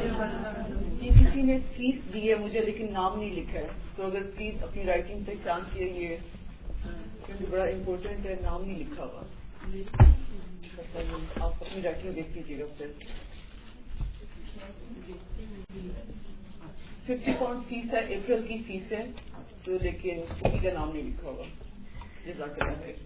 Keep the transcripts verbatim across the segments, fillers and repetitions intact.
کسی نے فیس دی ہے مجھے لیکن نام نہیں لکھا ہے، تو اگر پلیز اپنی رائٹنگ سے چانس یہ یہ کیونکہ بڑا امپورٹنٹ ہے، نام نہیں لکھا ہوا، آپ اپنی رائٹنگ دیکھ لیجیے گا پھر. ففٹی پاؤنڈ فیس ہے، اپریل کی فیس ہے، تو لیکن کسی کا نام نہیں لکھا ہوا. جزاک اللہ خیر.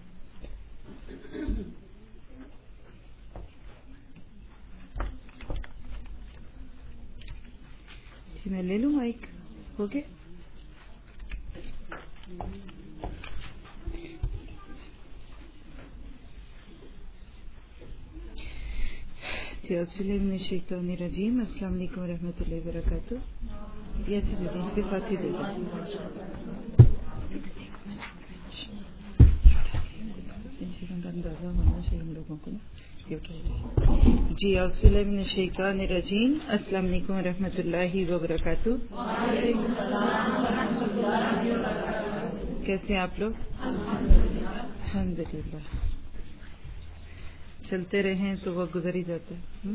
جی میں لے لوں مائک، ہو گیا؟ جی من الشیطان الرجیم. السلام علیکم و رحمۃ اللہ وبرکاتہ. یس جی اس کے ساتھ ہی دے دیں. اندازہ ہونا چاہیے ہم لوگوں کو نا. جی اعوذ باللہ من الشیطان الرجیم. السلام علیکم و رحمۃ اللہ وبرکاتہ. کیسے ہیں آپ لوگ؟ الحمدللہ. چلتے رہیں تو وقت گزر ہی جاتا ہے.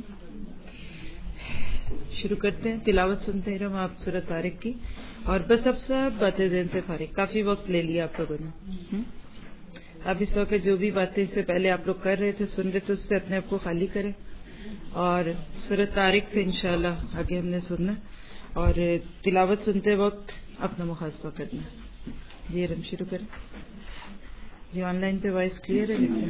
شروع کرتے ہیں. تلاوت سنتے ہیں ہم آپ سورۃ طارق کی، اور بس اب سب باتیں ذہن سے فارغ. کافی وقت لے لیا آپ لوگوں نے. اب اس وقت جو بھی باتیں اس سے پہلے آپ لوگ کر رہے تھے، سن رہے تھے، اس سے اپنے آپ کو خالی کریں، اور سورۃ طارق سے انشاءاللہ آگے ہم نے سننا، اور تلاوت سنتے وقت اپنا محاسبہ کرنا. جی ہم شروع کریں. جی آن لائن پہ وائس کلیئر ہے؟ لیکن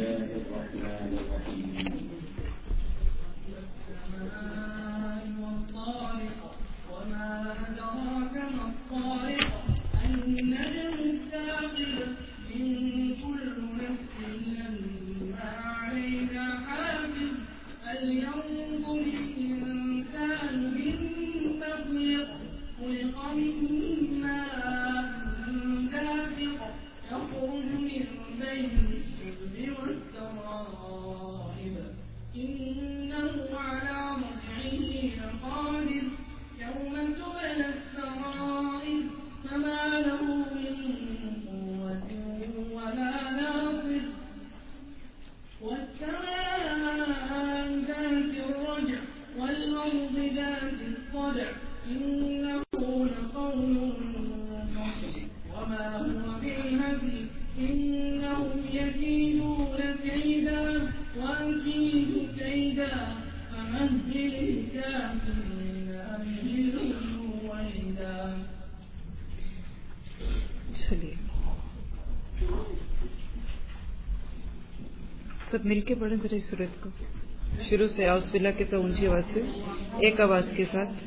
سب مل کے پڑھیں ذرا اس سورت کو شروع سے. اعوذ باللہ کے ساتھ اونچی آواز سے، ایک آواز کے ساتھ.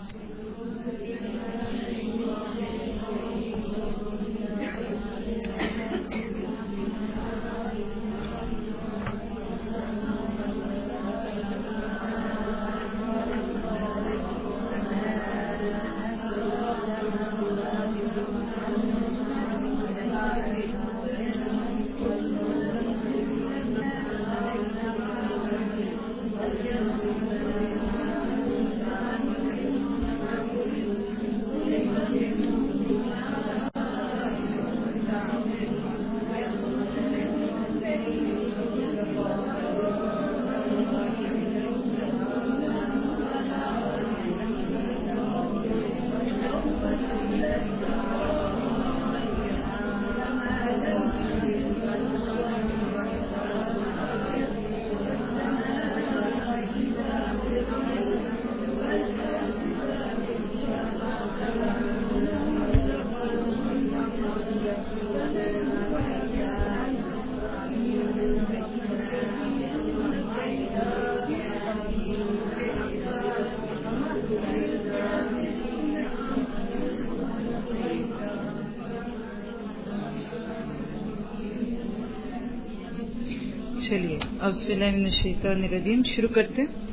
چلیے اعوذ باللہ من الشیطان الرجیم شروع کرتے ہیں.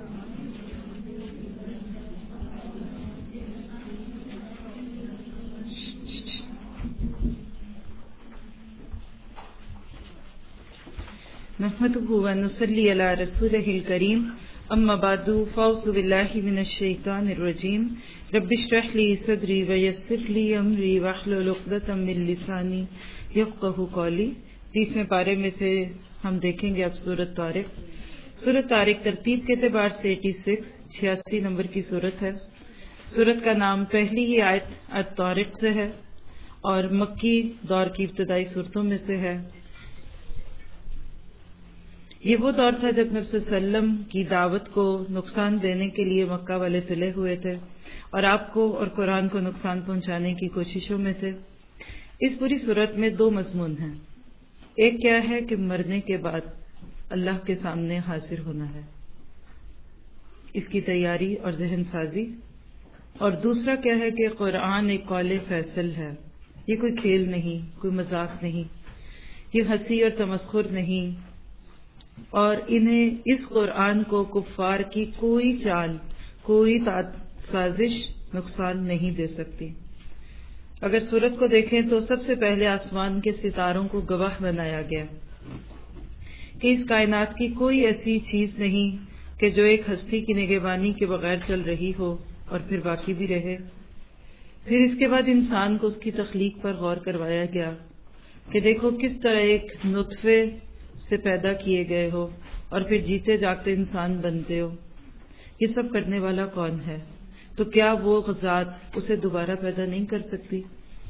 نحمده ونصلی علی رسولہ الکریم، اما بعد فاعوذ باللہ من الشیطان الرجیم. رب اشرح لی صدری ویسر لی امری واحلل عقدۃ من لسانی یفقہوا قولی. تیسویں پارے میں سے ہم دیکھیں گے اب سورۃ طارق. سورۃ طارق ترتیب کے اعتبار سے اٹھاسی چھیاسی نمبر کی سورت ہے. سورت کا نام پہلی ہی آیت الطارق سے ہے اور مکی دور کی ابتدائی صورتوں میں سے ہے. یہ وہ دور تھا جب نبی صلی اللہ علیہ وسلم کی دعوت کو نقصان دینے کے لیے مکہ والے تلے ہوئے تھے اور آپ کو اور قرآن کو نقصان پہنچانے کی کوششوں میں تھے. اس پوری صورت میں دو مضمون ہیں. ایک کیا ہے کہ مرنے کے بعد اللہ کے سامنے حاضر ہونا ہے، اس کی تیاری اور ذہن سازی. اور دوسرا کیا ہے کہ قرآن ایک قول فیصل ہے. یہ کوئی کھیل نہیں، کوئی مذاق نہیں، یہ ہنسی اور تمسخر نہیں، اور انہیں اس قرآن کو کفار کی کوئی چال، کوئی سازش نقصان نہیں دے سکتی. اگر سورت کو دیکھیں تو سب سے پہلے آسمان کے ستاروں کو گواہ بنایا گیا کہ اس کائنات کی کوئی ایسی چیز نہیں کہ جو ایک ہستی کی نگہبانی کے بغیر چل رہی ہو اور پھر باقی بھی رہے. پھر اس کے بعد انسان کو اس کی تخلیق پر غور کروایا گیا کہ دیکھو کس طرح ایک نطفے سے پیدا کیے گئے ہو اور پھر جیتے جاگتے انسان بنتے ہو. یہ سب کرنے والا کون ہے؟ تو کیا وہ ذات اسے دوبارہ پیدا نہیں کر سکتی؟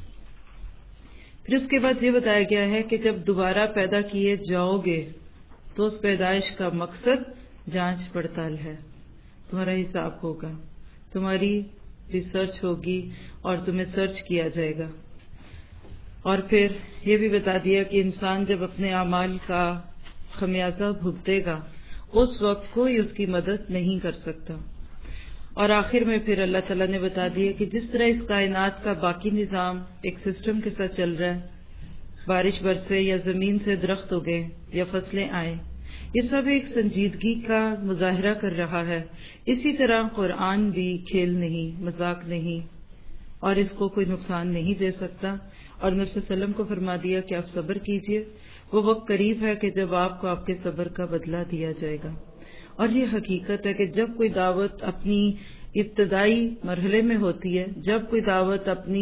پھر اس کے بعد یہ بتایا گیا ہے کہ جب دوبارہ پیدا کیے جاؤ گے تو اس پیدائش کا مقصد جانچ پڑتال ہے. تمہارا حساب ہوگا، تمہاری ریسرچ ہوگی اور تمہیں سرچ کیا جائے گا. اور پھر یہ بھی بتا دیا کہ انسان جب اپنے اعمال کا خمیازہ بھگتے گا اس وقت کوئی اس کی مدد نہیں کر سکتا. اور آخر میں پھر اللہ تعالیٰ نے بتا دیا کہ جس طرح اس کائنات کا باقی نظام ایک سسٹم کے ساتھ چل رہا ہے، بارش برسے یا زمین سے درخت اگے یا فصلیں آئیں، یہ سب ایک سنجیدگی کا مظاہرہ کر رہا ہے. اسی طرح قرآن بھی کھیل نہیں، مذاق نہیں، اور اس کو کوئی نقصان نہیں دے سکتا. اور نبی صلی اللہ علیہ وسلم کو فرما دیا کہ آپ صبر کیجئے، وہ وقت قریب ہے کہ جب آپ کو آپ کے صبر کا بدلہ دیا جائے گا. اور یہ حقیقت ہے کہ جب کوئی دعوت اپنی ابتدائی مرحلے میں ہوتی ہے، جب کوئی دعوت اپنی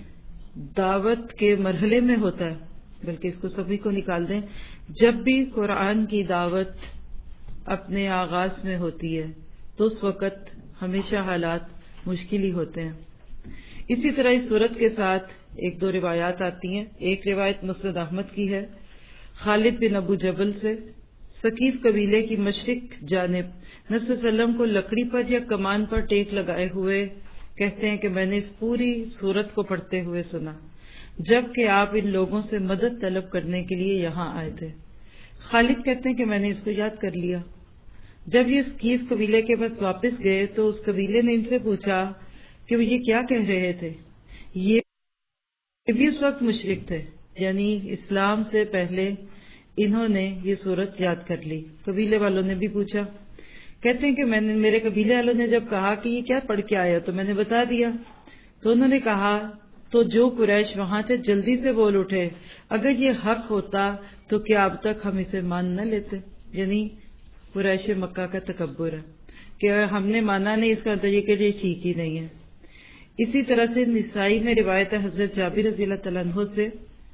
دعوت کے مرحلے میں ہوتا ہے، بلکہ اس کو سبھی کو نکال دیں، جب بھی قرآن کی دعوت اپنے آغاز میں ہوتی ہے تو اس وقت ہمیشہ حالات مشکل ہی ہوتے ہیں. اسی طرح اس صورت کے ساتھ ایک دو روایات آتی ہیں. ایک روایت مسند احمد کی ہے خالد بن ابو جبل سے. ثقیف قبیلے کی مشرق جانب نبی صلی اللہ علیہ وسلم کو لکڑی پر یا کمان پر ٹیک لگائے ہوئے کہتے ہیں کہ میں نے اس پوری سورت کو پڑھتے ہوئے سنا جبکہ آپ ان لوگوں سے مدد طلب کرنے کے لیے یہاں آئے تھے. خالد کہتے ہیں کہ میں نے اس کو یاد کر لیا. جب یہ ثقیف قبیلے کے پاس واپس گئے تو اس قبیلے نے ان سے پوچھا کہ وہ یہ کیا کہہ رہے تھے. یہ بھی اس وقت مشرک تھے، یعنی اسلام سے پہلے انہوں نے یہ صورت یاد کر لی. قبیلے والوں نے بھی پوچھا، کہتے ہیں کہ میں نے میرے قبیلے والوں نے جب کہا کہ یہ کیا پڑھ کے آیا تو میں نے بتا دیا. تو انہوں نے کہا تو جو قریش وہاں تھے جلدی سے بول اٹھے اگر یہ حق ہوتا تو کیا اب تک ہم اسے مان نہ لیتے. یعنی قریش مکہ کا تکبر ہے کہ ہم نے مانا نہیں، اس کا مطلب کہ یہ ٹھیک ہی نہیں ہے. اسی طرح سے نسائی میں روایت ہے حضرت جابر رضی اللہ تعالیٰ عنہ سے،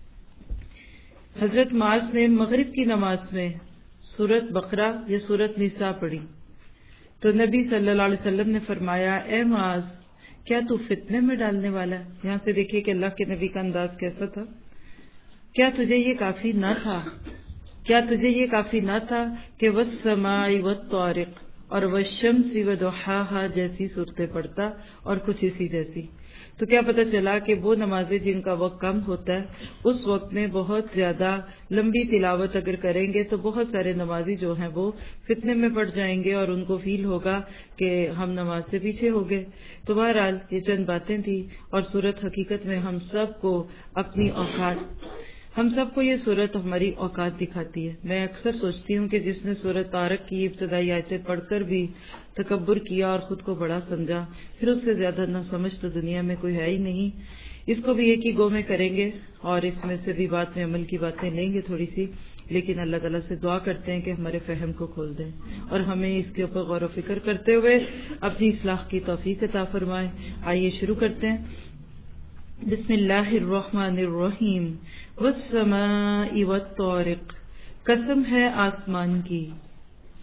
حضرت معاذ نے مغرب کی نماز میں سورت بقرہ یا سورت نساء پڑھی تو نبی صلی اللہ علیہ وسلم نے فرمایا، اے معاذ کیا تو فتنے میں ڈالنے والا ہے؟ یہاں سے دیکھیے کہ اللہ کے نبی کا انداز کیسا تھا. کیا تجھے یہ کافی نہ تھا کیا تجھے یہ کافی نہ تھا کہ والسماء والطارق اور والشمس وضحاها جیسی صورتیں پڑھتا اور کچھ اسی جیسی. تو کیا پتہ چلا کہ وہ نمازیں جن کا وقت کم ہوتا ہے اس وقت میں بہت زیادہ لمبی تلاوت اگر کریں گے تو بہت سارے نمازی جو ہیں وہ فتنے میں پڑ جائیں گے اور ان کو فیل ہوگا کہ ہم نماز سے پیچھے ہو گئے. تو بہرحال یہ چند باتیں تھیں اور صورت حقیقت میں ہم سب کو اپنی اوقات ہم سب کو یہ صورت ہماری اوقات دکھاتی ہے. میں اکثر سوچتی ہوں کہ جس نے سورت طارق کی ابتدائی آیتیں پڑھ کر بھی تکبر کیا اور خود کو بڑا سمجھا، پھر اس سے زیادہ نہ سمجھ تو دنیا میں کوئی ہے ہی نہیں. اس کو بھی ایک ہی گو میں کریں گے اور اس میں سے بھی بات میں عمل کی باتیں لیں گے تھوڑی سی، لیکن اللہ تعالیٰ سے دعا کرتے ہیں کہ ہمارے فہم کو کھول دیں اور ہمیں اس کے اوپر غور و فکر کرتے ہوئے اپنی اصلاح کی توفیق عطا فرمائیں. آئیے شروع کرتے ہیں. بسم اللہ الرحمن الرحیم. والسماء والطارق، قسم ہے آسمان کی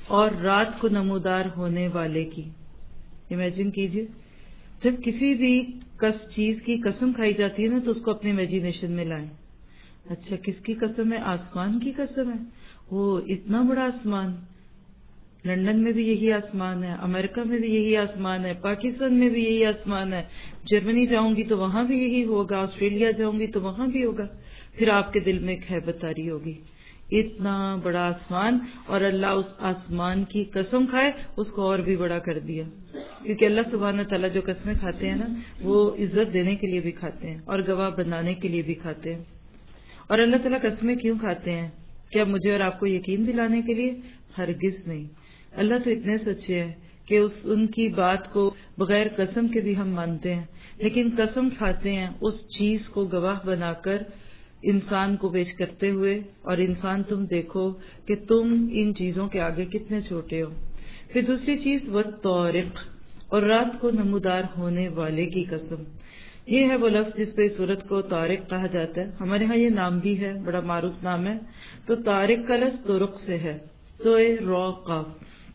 اور رات کو نمودار ہونے والے کی. امیجن کیجئے جب کسی بھی کس چیز کی قسم کھائی جاتی ہے نا تو اس کو اپنے امیجینیشن میں لائیں. اچھا کس کی قسم ہے؟ آسمان کی قسم ہے. وہ اتنا بڑا آسمان، لندن میں بھی یہی آسمان ہے، امریکہ میں بھی یہی آسمان ہے، پاکستان میں بھی یہی آسمان ہے، جرمنی جاؤں گی تو وہاں بھی یہی ہوگا، آسٹریلیا جاؤں گی تو وہاں بھی ہوگا. پھر آپ کے دل میں ایک ہیبت طاری ہوگی، اتنا بڑا آسمان، اور اللہ اس آسمان کی قسم کھائے اس کو اور بھی بڑا کر دیا. کیونکہ اللہ سبحانہ تعالیٰ جو قسمیں کھاتے ہیں نا وہ عزت دینے کے لیے بھی کھاتے ہیں اور گواہ بنانے کے لیے بھی کھاتے ہیں. اور اللہ تعالیٰ قسمیں کیوں کھاتے ہیں؟ کیا مجھے اور آپ کو یقین دلانے کے لیے؟ ہرگز نہیں. اللہ تو اتنے سچے ہیں کہ اس ان کی بات کو بغیر قسم کے بھی ہم مانتے ہیں، لیکن قسم کھاتے ہیں اس چیز کو گواہ بنا کر انسان کو پیش کرتے ہوئے، اور انسان تم دیکھو کہ تم ان چیزوں کے آگے کتنے چھوٹے ہو. پھر دوسری چیز والطارق، اور رات کو نمودار ہونے والے کی قسم. یہ ہے وہ لفظ جس پہ سورت کو طارق کہا جاتا ہے. ہمارے ہاں یہ نام بھی ہے، بڑا معروف نام ہے. تو طارق کا لفظ طرق سے ہے، تو اے را قاف.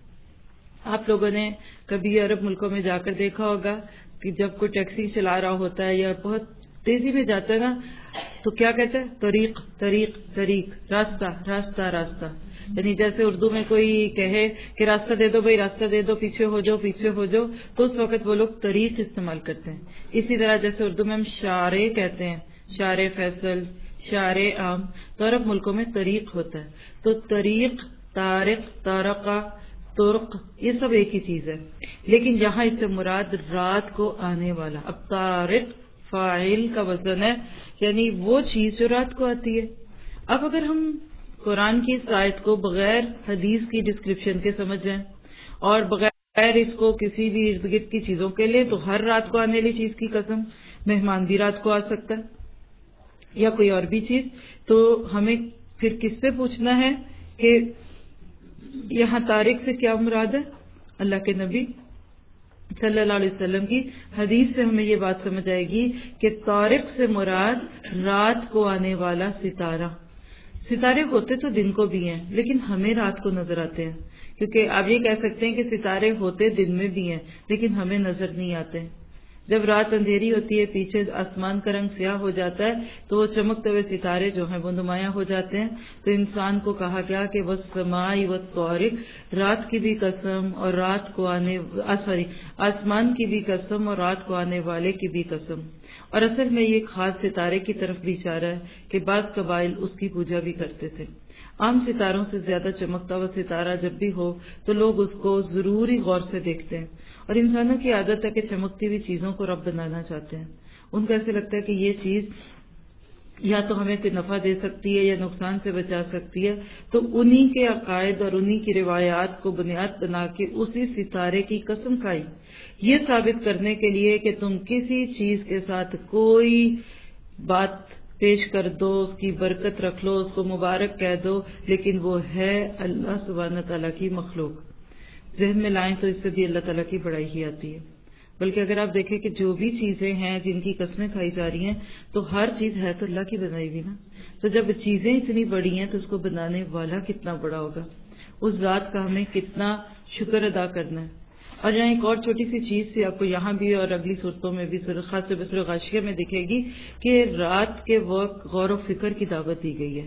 آپ لوگوں نے کبھی عرب ملکوں میں جا کر دیکھا ہوگا کہ جب کوئی ٹیکسی چلا رہا ہوتا ہے یا بہت تیزی میں جاتا ہے نا تو کیا کہتا ہے؟ طریق طریق طریق، راستہ راستہ راستہ. یعنی جیسے اردو میں کوئی کہے کہ راستہ دے دو بھائی، راستہ دے دو، پیچھے ہو جاؤ پیچھے ہو جاؤ، تو اس وقت وہ لوگ طریق استعمال کرتے ہیں. اسی طرح جیسے اردو میں ہم شارع کہتے ہیں، شارع فیصل، شارع عام، تو عرب ملکوں میں طریق ہوتا ہے. تو طریق، طارق، طارقہ، طرق، یہ سب ایک ہی چیز ہے، لیکن یہاں اس سے مراد رات کو آنے والا. اب طارق فاعل کا وزن ہے، یعنی وہ چیز جو رات کو آتی ہے. اب اگر ہم قرآن کی اس آیت کو بغیر حدیث کی ڈسکرپشن کے سمجھ جائیں اور بغیر اس کو کسی بھی ارد گرد کی چیزوں کے لیں، تو ہر رات کو آنے والی چیز کی قسم، مہمان بھی رات کو آ سکتا ہے یا کوئی اور بھی چیز. تو ہمیں پھر کس سے پوچھنا ہے کہ یہاں طارق سے کیا مراد ہے؟ اللہ کے نبی صلی اللہ علیہ وسلم کی حدیث سے ہمیں یہ بات سمجھ آئے گی کہ طارق سے مراد رات کو آنے والا ستارہ. ستارے ہوتے تو دن کو بھی ہیں لیکن ہمیں رات کو نظر آتے ہیں، کیونکہ آپ یہ کہہ سکتے ہیں کہ ستارے ہوتے دن میں بھی ہیں لیکن ہمیں نظر نہیں آتے. جب رات اندھیری ہوتی ہے، پیچھے آسمان کا رنگ سیاہ ہو جاتا ہے تو وہ چمکتے ہوئے ستارے جو ہیں وہ نمایاں ہو جاتے ہیں. تو انسان کو کہا گیا کہ والسماء والطارق، رات کی بھی قسم اور رات کو آنے سوری آسمان کی بھی قسم اور رات کو آنے والے کی بھی قسم. اور اصل میں یہ خاص ستارے کی طرف بھی اشارہ ہے کہ بعض قبائل اس کی پوجا بھی کرتے تھے. عام ستاروں سے زیادہ چمکتا ہوا ستارہ جب بھی ہو تو لوگ اس کو ضروری غور سے دیکھتے ہیں. اور انسانوں کی عادت ہے کہ چمکتی ہوئی چیزوں کو رب بنانا چاہتے ہیں. ان کو ایسے لگتا ہے کہ یہ چیز یا تو ہمیں کوئی نفع دے سکتی ہے یا نقصان سے بچا سکتی ہے. تو انہی کے عقائد اور انہی کی روایات کو بنیاد بنا کے اسی ستارے کی قسم کھائی، یہ ثابت کرنے کے لیے کہ تم کسی چیز کے ساتھ کوئی بات پیش کر دو، اس کی برکت رکھ لو، اس کو مبارک کہہ دو، لیکن وہ ہے اللہ سبحانہ تعالیٰ کی مخلوق. ذہن میں لائیں تو اس سے بھی اللہ تعالیٰ کی بڑائی ہی آتی ہے. بلکہ اگر آپ دیکھیں کہ جو بھی چیزیں ہیں جن کی قسمیں کھائی جا رہی ہیں تو ہر چیز ہے تو اللہ کی بنائی ہوئی نا. تو جب چیزیں اتنی بڑی ہیں تو اس کو بنانے والا کتنا بڑا ہوگا، اس ذات کا ہمیں کتنا شکر ادا کرنا ہے. اور یہاں ایک اور چھوٹی سی چیز بھی آپ کو یہاں بھی اور اگلی صورتوں میں بھی خاص طور پہ سورہ غاشیہ میں دکھے گی کہ رات کے وقت غور و فکر کی دعوت دی گئی ہے.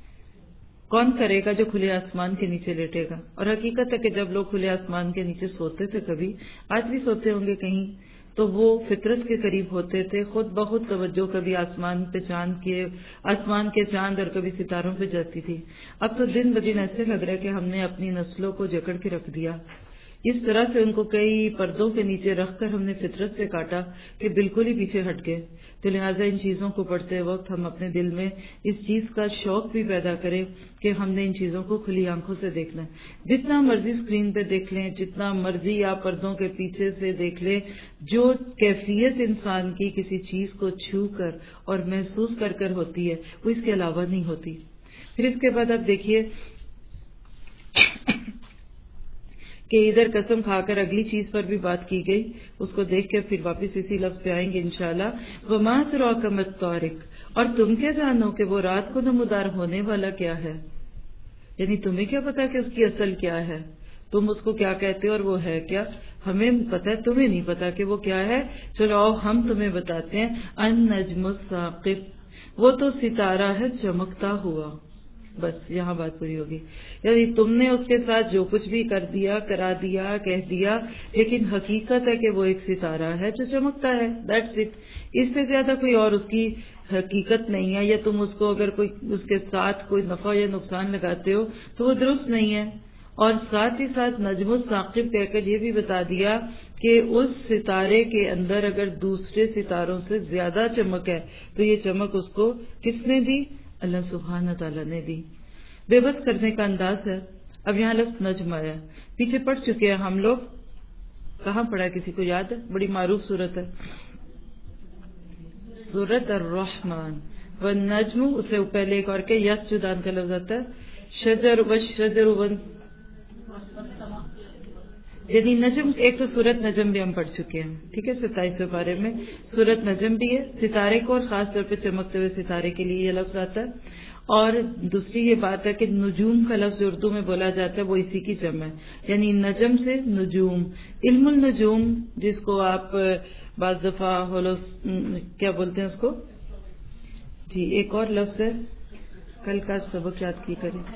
کون کرے گا جو کھلے آسمان کے نیچے لیٹے گا؟ اور حقیقت ہے کہ جب لوگ کھلے آسمان کے نیچے سوتے تھے، کبھی آج بھی سوتے ہوں گے کہیں، تو وہ فطرت کے قریب ہوتے تھے. خود بخود توجہ کبھی آسمان پہ چاند کے آسمان کے چاند اور کبھی ستاروں پہ جاتی تھی. اب تو دن بدن ایسے لگ رہا ہے کہ ہم نے اپنی نسلوں کو جکڑ کے رکھ دیا. اس طرح سے ان کو کئی پردوں کے نیچے رکھ کر ہم نے فطرت سے کاٹا کہ بالکل ہی پیچھے ہٹ گئے. تو لہٰذا ان چیزوں کو پڑھتے وقت ہم اپنے دل میں اس چیز کا شوق بھی پیدا کریں کہ ہم نے ان چیزوں کو کھلی آنکھوں سے دیکھنا ہے. جتنا مرضی اسکرین پہ دیکھ لیں، جتنا مرضی آپ پردوں کے پیچھے سے دیکھ لیں، جو کیفیت انسان کی کسی چیز کو چھو کر اور محسوس کر کر ہوتی ہے وہ اس کے علاوہ نہیں ہوتی. پھر اس کے بعد آپ دیکھیے کہ ادھر قسم کھا کر اگلی چیز پر بھی بات کی گئی، اس کو دیکھ کے پھر واپس اسی لفظ پہ آئیں گے انشاءاللہ. وَمَا أَدْرَاكَ مَا الطَّارِقُ، اور تم کیا جانو کہ وہ رات کو نمودار ہونے والا کیا ہے، یعنی تمہیں کیا پتا کہ اس کی اصل کیا ہے. تم اس کو کیا کہتے ہو اور وہ ہے کیا، ہمیں پتہ ہے تمہیں نہیں پتا کہ وہ کیا ہے، چلو آؤ ہم تمہیں بتاتے ہیں۔ النجم الثاقب، وہ تو ستارہ ہے چمکتا ہوا، بس یہاں بات پوری ہوگی۔ یعنی تم نے اس کے ساتھ جو کچھ بھی کر دیا، کرا دیا، کہہ دیا، لیکن حقیقت ہے کہ وہ ایک ستارہ ہے جو چمکتا ہے، دیٹس اٹ۔ اس سے زیادہ کوئی اور اس کی حقیقت نہیں ہے، یا تم اس کو اگر کوئی اس کے ساتھ کوئی نفع یا نقصان لگاتے ہو تو وہ درست نہیں ہے۔ اور ساتھ ہی ساتھ نجم الثاقب کہہ کر یہ بھی بتا دیا کہ اس ستارے کے اندر اگر دوسرے ستاروں سے زیادہ چمک ہے تو یہ چمک اس کو کس نے دی؟ اللہ سبحانہ تعالیٰ نے دی۔ بے بس کرنے کا انداز ہے۔ اب یہاں لفظ نجم آیا، پیچھے پڑھ چکے ہیں ہم لوگ، کہاں پڑھا کسی کو یاد ہے؟ بڑی معروف صورت ہے، سورت الرحمن۔ والنجم، اسے پہلے ایک اور کہ یسجدان کا لفظ آتا ہے، شجر والشجر ون، یعنی نجم، ایک تو سورت نجم بھی ہم پڑھ چکے ہیں، ٹھیک ہے، ستائیسویں پارے میں سورت نجم بھی ہے، ستارے کو اور خاص طور پہ چمکتے ہوئے ستارے کے لیے یہ لفظ آتا ہے۔ اور دوسری یہ بات ہے کہ نجوم کا لفظ اردو میں بولا جاتا ہے وہ اسی کی جمع ہے، یعنی نجم سے نجوم۔ علم النجوم جس کو آپ بعض دفعہ ہولوس کیا بولتے ہیں اس کو، جی ایک اور لفظ ہے، کل کا سبق یاد کی کریں،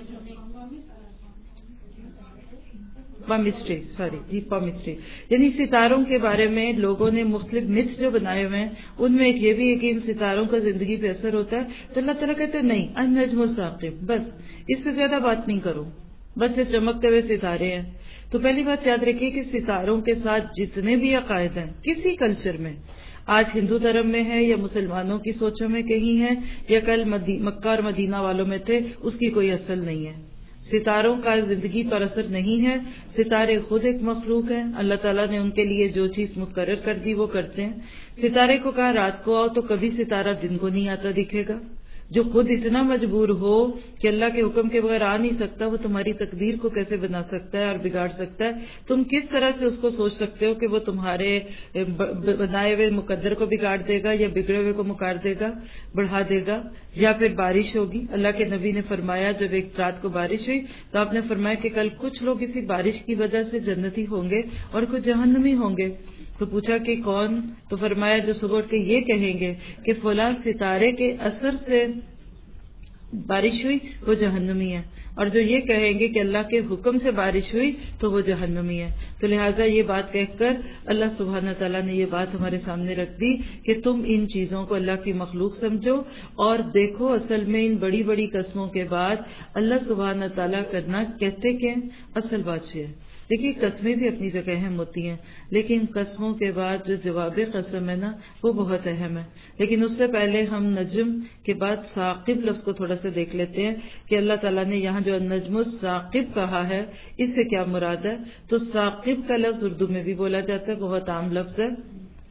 پامسٹری، سوری جی پامسٹری، یعنی ستاروں کے بارے میں لوگوں نے مختلف متھ جو بنائے ہوئے ہیں، ان میں ایک یہ بھی ہے کہ ان ستاروں کا زندگی پہ اثر ہوتا ہے، تو اللہ تعالیٰ کہتے ہیں نہیں، النجم الثاقب، بس اس سے زیادہ بات نہیں کرو، بس یہ چمکتے ہوئے ستارے ہیں۔ تو پہلی بات یاد رکھیے کہ ستاروں کے ساتھ جتنے بھی عقائد ہیں کسی کلچر میں، آج ہندو دھرم میں ہے یا مسلمانوں کی سوچوں میں کہیں ہے یا کل مکہ اور مدینہ والوں میں تھے، اس کی کوئی اصل نہیں ہے۔ ستاروں کا زندگی پر اثر نہیں ہے، ستارے خود ایک مخلوق ہیں، اللہ تعالیٰ نے ان کے لیے جو چیز مقرر کر دی وہ کرتے ہیں۔ ستارے کو کہا رات کو آؤ تو کبھی ستارہ دن کو نہیں آتا دکھے گا، جو خود اتنا مجبور ہو کہ اللہ کے حکم کے بغیر آ نہیں سکتا، وہ تمہاری تقدیر کو کیسے بنا سکتا ہے اور بگاڑ سکتا ہے؟ تم کس طرح سے اس کو سوچ سکتے ہو کہ وہ تمہارے بنائے ہوئے مقدر کو بگاڑ دے گا یا بگڑے ہوئے کو مکار دے گا، بڑھا دے گا؟ یا پھر بارش ہوگی، اللہ کے نبی نے فرمایا جب ایک رات کو بارش ہوئی تو آپ نے فرمایا کہ کل کچھ لوگ اسی بارش کی وجہ سے جنتی ہوں گے اور کچھ جہنمی ہوں گے۔ تو پوچھا کہ کون؟ تو فرمایا جو صبح اٹھ کے یہ کہیں گے کہ فلاں ستارے کے اثر سے بارش ہوئی وہ جہنمی ہے، اور جو یہ کہیں گے کہ اللہ کے حکم سے بارش ہوئی تو وہ جہنمی ہے۔ تو لہٰذا یہ بات کہہ کر اللہ سبحانہ تعالیٰ نے یہ بات ہمارے سامنے رکھ دی کہ تم ان چیزوں کو اللہ کی مخلوق سمجھو، اور دیکھو اصل میں ان بڑی بڑی قسموں کے بعد اللہ سبحانہ تعالیٰ کرنا کہتے کہ اصل بات یہ ہے۔ دیکھیے قسمیں بھی اپنی جگہ اہم ہوتی ہیں، لیکن قسموں کے بعد جو جواب قسم ہے نا وہ بہت اہم ہے۔ لیکن اس سے پہلے ہم نجم کے بعد ثاقب لفظ کو تھوڑا سا دیکھ لیتے ہیں کہ اللہ تعالیٰ نے یہاں جو النجم الثاقب کہا ہے اس سے کیا مراد ہے۔ تو ثاقب کا لفظ اردو میں بھی بولا جاتا ہے، بہت عام لفظ ہے۔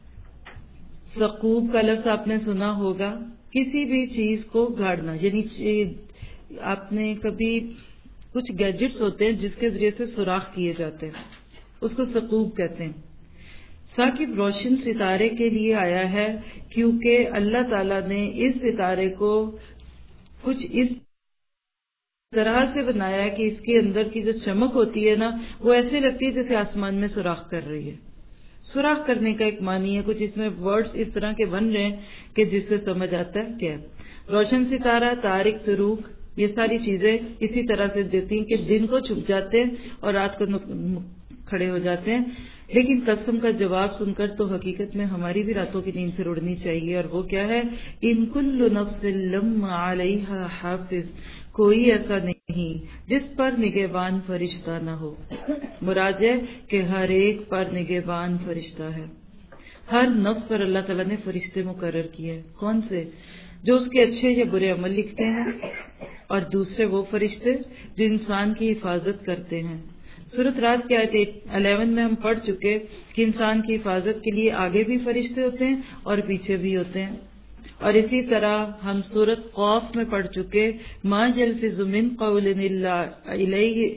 ثقوب کا لفظ آپ نے سنا ہوگا، کسی بھی چیز کو گاڑنا، یعنی آپ نے کبھی کچھ گیجٹس ہوتے ہیں جس کے ذریعے سے سوراخ کیے جاتے ہیں، اس کو ثقوب کہتے ہیں۔ ثاقب روشن ستارے کے لیے آیا ہے کیونکہ اللہ تعالیٰ نے اس ستارے کو کچھ اس طرح سے بنایا ہے کہ اس کے اندر کی جو چمک ہوتی ہے نا وہ ایسے لگتی ہے جیسے آسمان میں سوراخ کر رہی ہے۔ سوراخ کرنے کا ایک معنی ہے، کچھ اس میں ورڈز اس طرح کے بن رہے ہیں کہ جس سے سمجھ آتا ہے کیا روشن ستارہ، تارک، تروق، یہ ساری چیزیں اسی طرح سے دیتی ہیں کہ دن کو چھپ جاتے ہیں اور رات کو کھڑے ہو جاتے ہیں۔ لیکن قسم کا جواب سن کر تو حقیقت میں ہماری بھی راتوں کی نیند پھر اڑنی چاہیے، اور وہ کیا ہے، ان کل نفس لما علیہا حافظ، کوئی ایسا نہیں جس پر نگہبان فرشتہ نہ ہو۔ مراد ہے کہ ہر ایک پر نگہبان فرشتہ ہے، ہر نفس پر اللہ تعالیٰ نے فرشتے مقرر کیے ہیں۔ کون سے؟ جو اس کے اچھے یا برے عمل لکھتے ہیں، اور دوسرے وہ فرشتے جو انسان کی حفاظت کرتے ہیں۔ سورۃ رات کی آیت الیون میں ہم پڑھ چکے کہ انسان کی حفاظت کے لیے آگے بھی فرشتے ہوتے ہیں اور پیچھے بھی ہوتے ہیں، اور اسی طرح ہم سورۃ قاف میں پڑھ چکے ما یلفظ من قول الا الیہ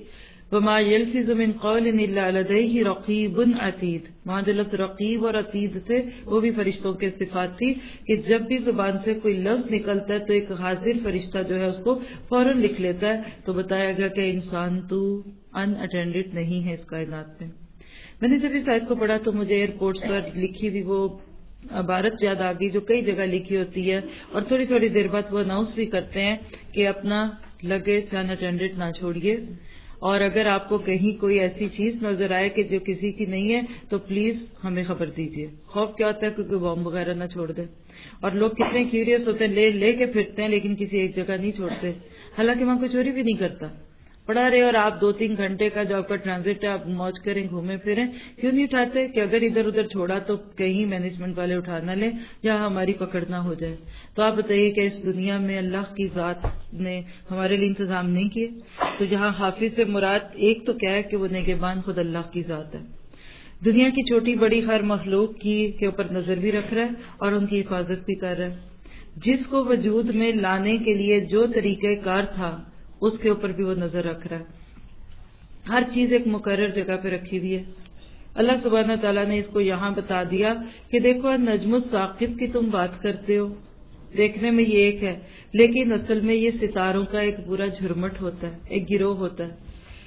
وما يلفظ من قول الا لديه رقیب عتید. وہاں جو لفظ رقیب اور عتید تھے وہ بھی فرشتوں کے صفات تھی کہ جب بھی زبان سے کوئی لفظ نکلتا ہے تو ایک حاضر فرشتہ جو ہے اس کو فوراً لکھ لیتا ہے. تو بتایا گیا کہ انسان تو ان اٹینڈڈ نہیں ہے اس کائنات میں. میں نے جب اس آیت کو پڑھا تو مجھے ایئرپورٹ پر لکھی ہوئی وہ عبارت یاد آ گئی جو کئی جگہ لکھی ہوتی ہے اور تھوڑی تھوڑی دیر بعد وہ اناؤنس بھی کرتے ہیں کہ اپنا لگیج ان اٹینڈڈ نہ چھوڑیے، اور اگر آپ کو کہیں کوئی ایسی چیز نظر آئے کہ جو کسی کی نہیں ہے تو پلیز ہمیں خبر دیجیے. خوف کیا ہوتا ہے کیونکہ بم وغیرہ نہ چھوڑ دے، اور لوگ کتنے کیوریس ہوتے ہیں، لے لے کے پھرتے ہیں لیکن کسی ایک جگہ نہیں چھوڑتے، حالانکہ وہاں کوئی چوری بھی نہیں کرتا. پڑا رہے اور آپ دو تین گھنٹے کا جو آپ کا ٹرانزٹ ہے آپ موج کریں، گھومیں پھریں، کیوں نہیں اٹھاتے کہ اگر ادھر ادھر چھوڑا تو کہیں مینجمنٹ والے اٹھا نہ لیں یا ہماری پکڑ نہ ہو جائے. تو آپ بتائیے کہ اس دنیا میں اللہ کی ذات نے ہمارے لیے انتظام نہیں کیے؟ تو یہاں حافظ سے مراد ایک تو کیا ہے کہ وہ نگہبان خود اللہ کی ذات ہے، دنیا کی چھوٹی بڑی ہر مخلوق کی کے اوپر نظر بھی رکھ رہا ہے اور ان کی حفاظت بھی کر رہا ہے. جس کو وجود میں لانے کے لیے جو طریقہ کار تھا اس کے اوپر بھی وہ نظر رکھ رہا ہے. ہر چیز ایک مقرر جگہ پہ رکھی ہوئی ہے. اللہ سبحانہ تعالیٰ نے اس کو یہاں بتا دیا کہ دیکھو نجم الثاقب کی تم بات کرتے ہو، دیکھنے میں یہ ایک ہے لیکن اصل میں یہ ستاروں کا ایک پورا جھرمٹ ہوتا ہے، ایک گروہ ہوتا ہے.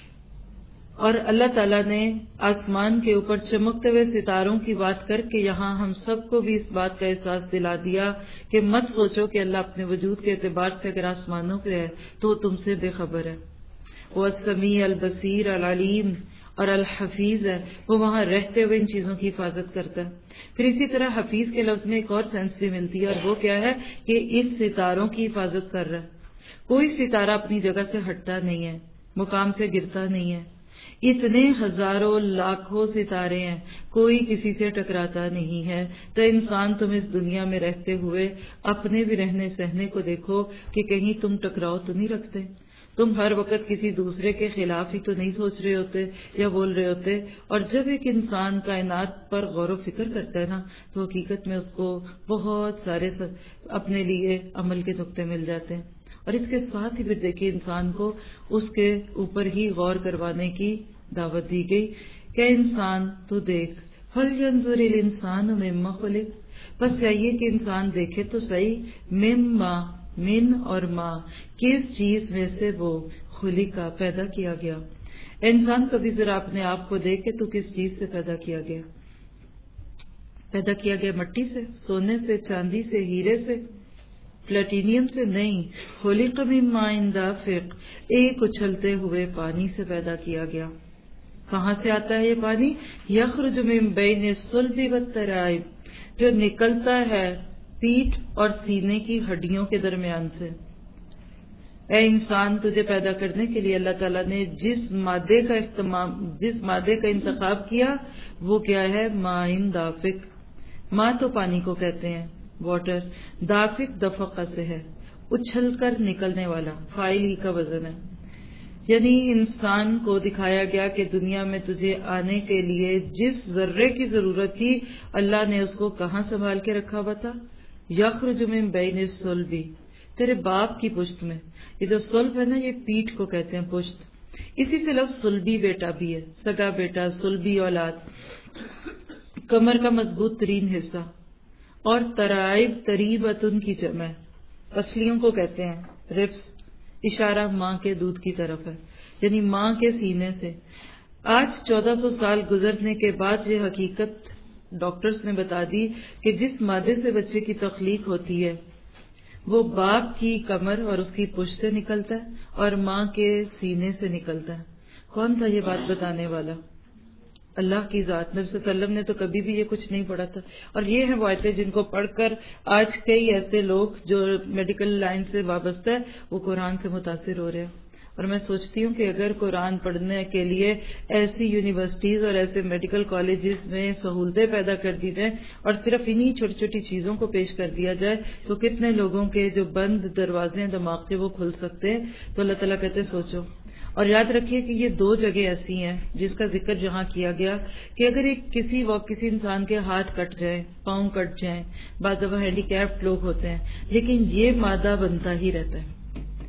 اور اللہ تعالیٰ نے آسمان کے اوپر چمکتے ہوئے ستاروں کی بات کر کے یہاں ہم سب کو بھی اس بات کا احساس دلا دیا کہ مت سوچو کہ اللہ اپنے وجود کے اعتبار سے اگر آسمانوں پہ ہے تو وہ تم سے بے خبر ہے. وہ السمیع البصیر العلیم اور الحفیظ ہے، وہ وہاں رہتے ہوئے ان چیزوں کی حفاظت کرتا ہے. پھر اسی طرح حفیظ کے لفظ میں ایک اور سینس بھی ملتی ہے، اور وہ کیا ہے کہ ان ستاروں کی حفاظت کر رہا ہے. کوئی ستارہ اپنی جگہ سے ہٹتا نہیں ہے، مقام سے گرتا نہیں ہے. اتنے ہزاروں لاکھوں ستارے ہیں، کوئی کسی سے ٹکراتا نہیں ہے. تو انسان تم اس دنیا میں رہتے ہوئے اپنے بھی رہنے سہنے کو دیکھو کہ کہیں تم ٹکراؤ تو نہیں رکھتے. تم ہر وقت کسی دوسرے کے خلاف ہی تو نہیں سوچ رہے ہوتے یا بول رہے ہوتے. اور جب ایک انسان کائنات پر غور و فکر کرتا ہے نا تو حقیقت میں اس کو بہت سارے اپنے لیے عمل کے نقطے مل جاتے ہیں. اور اس کے ساتھ ہی پھر دیکھیے انسان کو اس کے اوپر ہی غور کروانے کی دعوت دی گئی کہ انسان تو دیکھ، هل ينظر الانسان مما خلق، بس چاہیے کہ انسان دیکھے تو صحیح، مما من اور ما کس چیز میں سے وہ خلق کا پیدا کیا گیا. انسان کبھی ذرا اپنے آپ کو دیکھے تو کس چیز سے پیدا کیا گیا؟ پیدا کیا گیا مٹی سے، سونے سے، چاندی سے، ہیرے سے، پلیٹینیم سے نہیں. خلق من ماء دافق، ایک اچھلتے ہوئے پانی سے پیدا کیا گیا. کہاں سے آتا ہے یہ پانی؟ یخرج من بین الصلب والترائب، جو نکلتا ہے پیٹھ اور سینے کی ہڈیوں کے درمیان سے. اے انسان، تجھے پیدا کرنے کے لیے اللہ تعالیٰ نے جس مادے کا اہتمام جس مادے کا انتخاب کیا وہ کیا ہے؟ ماء دافق. ماء تو پانی کو کہتے ہیں، واٹر. دافق دفقہ سے ہے، اچھل کر نکلنے والا، فاعل ہی کا وزن ہے. یعنی انسان کو دکھایا گیا کہ دنیا میں تجھے آنے کے لیے جس ذرے کی ضرورت تھی اللہ نے اس کو کہاں سنبھال کے رکھا ہوا تھا؟ یخرج من بین الصلب، تیرے باپ کی پشت میں. یہ جو صلب ہے نا یہ پیٹھ کو کہتے ہیں، پشت. اسی سے لفظ صلبی بیٹا بھی ہے، سگا بیٹا، صلبی اولاد، کمر کا مضبوط ترین حصہ. اور ترائب تریبتن کی جمع، پسلیوں کو کہتے ہیں ربس، اشارہ ماں کے دودھ کی طرف ہے، یعنی ماں کے سینے سے. آج چودہ سو سال گزرنے کے بعد یہ حقیقت ڈاکٹرز نے بتا دی کہ جس مادے سے بچے کی تخلیق ہوتی ہے وہ باپ کی کمر اور اس کی پشت سے نکلتا ہے اور ماں کے سینے سے نکلتا ہے. کون تھا یہ بات بتانے والا؟ اللہ کی ذات. نبی صلی اللہ علیہ وسلم نے تو کبھی بھی یہ کچھ نہیں پڑھا تھا. اور یہ ہیں وہ آیتیں جن کو پڑھ کر آج کئی ایسے لوگ جو میڈیکل لائن سے وابستہ ہے وہ قرآن سے متاثر ہو رہے ہیں. اور میں سوچتی ہوں کہ اگر قرآن پڑھنے کے لیے ایسی یونیورسٹیز اور ایسے میڈیکل کالجز میں سہولتیں پیدا کر دی جائیں اور صرف انہی چھوٹی چھوٹی چیزوں کو پیش کر دیا جائے تو کتنے لوگوں کے جو بند دروازے ہیں دماغ کے وہ کھل سکتے ہیں. تو اللہ تعالیٰ کہتے ہیں سوچو. اور یاد رکھیے کہ یہ دو جگہ ایسی ہیں جس کا ذکر جہاں کیا گیا کہ اگر ایک کسی وقت کسی انسان کے ہاتھ کٹ جائیں، پاؤں کٹ جائیں، بعض دفعہ ہینڈی کیپڈ لوگ ہوتے ہیں، لیکن یہ مادہ بنتا ہی رہتا ہے.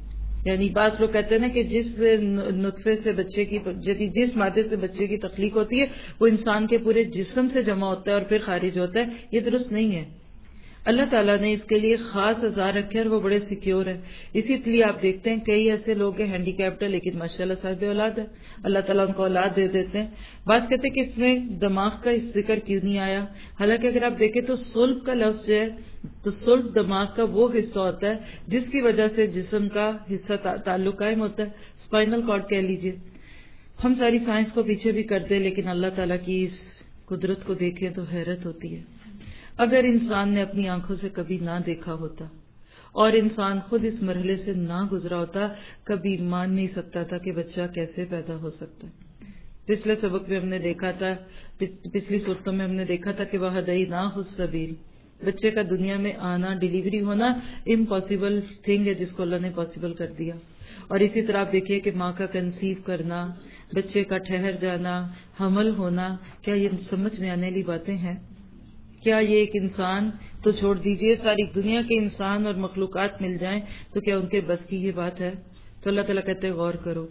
یعنی بعض لوگ کہتے ہیں نا کہ جس نطفے سے بچے کی یعنی جس مادے سے بچے کی تخلیق ہوتی ہے وہ انسان کے پورے جسم سے جمع ہوتا ہے اور پھر خارج ہوتا ہے، یہ درست نہیں ہے. اللہ تعالیٰ نے اس کے لیے خاص اوزار رکھے اور وہ بڑے سیکیور ہیں. اسی لیے آپ دیکھتے ہیں کئی ایسے لوگ ہیں ہینڈی کیپڈ ہے لیکن ماشاءاللہ صاحب اولاد ہے، اللہ تعالیٰ ان کو اولاد دے دیتے ہیں. بعض کہتے ہیں کہ اس میں دماغ کا اس ذکر کیوں نہیں آیا، حالانکہ اگر آپ دیکھیں تو صلب کا لفظ جو ہے تو صلب دماغ کا وہ حصہ ہوتا ہے جس کی وجہ سے جسم کا حصہ تعلق قائم ہوتا ہے، اسپائنل کارڈ کہہ لیجئے. ہم ساری سائنس کو پیچھے بھی کر دیں لیکن اللہ تعالیٰ کی اس قدرت کو دیکھیں تو حیرت ہوتی ہے. اگر انسان نے اپنی آنکھوں سے کبھی نہ دیکھا ہوتا اور انسان خود اس مرحلے سے نہ گزرا ہوتا کبھی مان نہیں سکتا تھا کہ بچہ کیسے پیدا ہو سکتا ہے. پچھلے سبق میں ہم نے دیکھا تھا پچھلی صورتوں میں ہم نے دیکھا تھا کہ وَهَدَيْنَاهُ السَّبِيلَ، بچے کا دنیا میں آنا، ڈیلیوری ہونا امپاسبل تھنگ ہے جس کو اللہ نے پاسبل کر دیا. اور اسی طرح آپ دیکھیے کہ ماں کا کنسیو کرنا، بچے کا ٹھہر جانا، حمل ہونا، کیا یہ سمجھ میں آنے والی باتیں ہیں؟ کیا یہ ایک انسان تو چھوڑ دیجئے ساری دنیا کے انسان اور مخلوقات مل جائیں تو کیا ان کے بس کی یہ بات ہے؟ تو اللہ تعالیٰ کہتے ہیں غور کرو.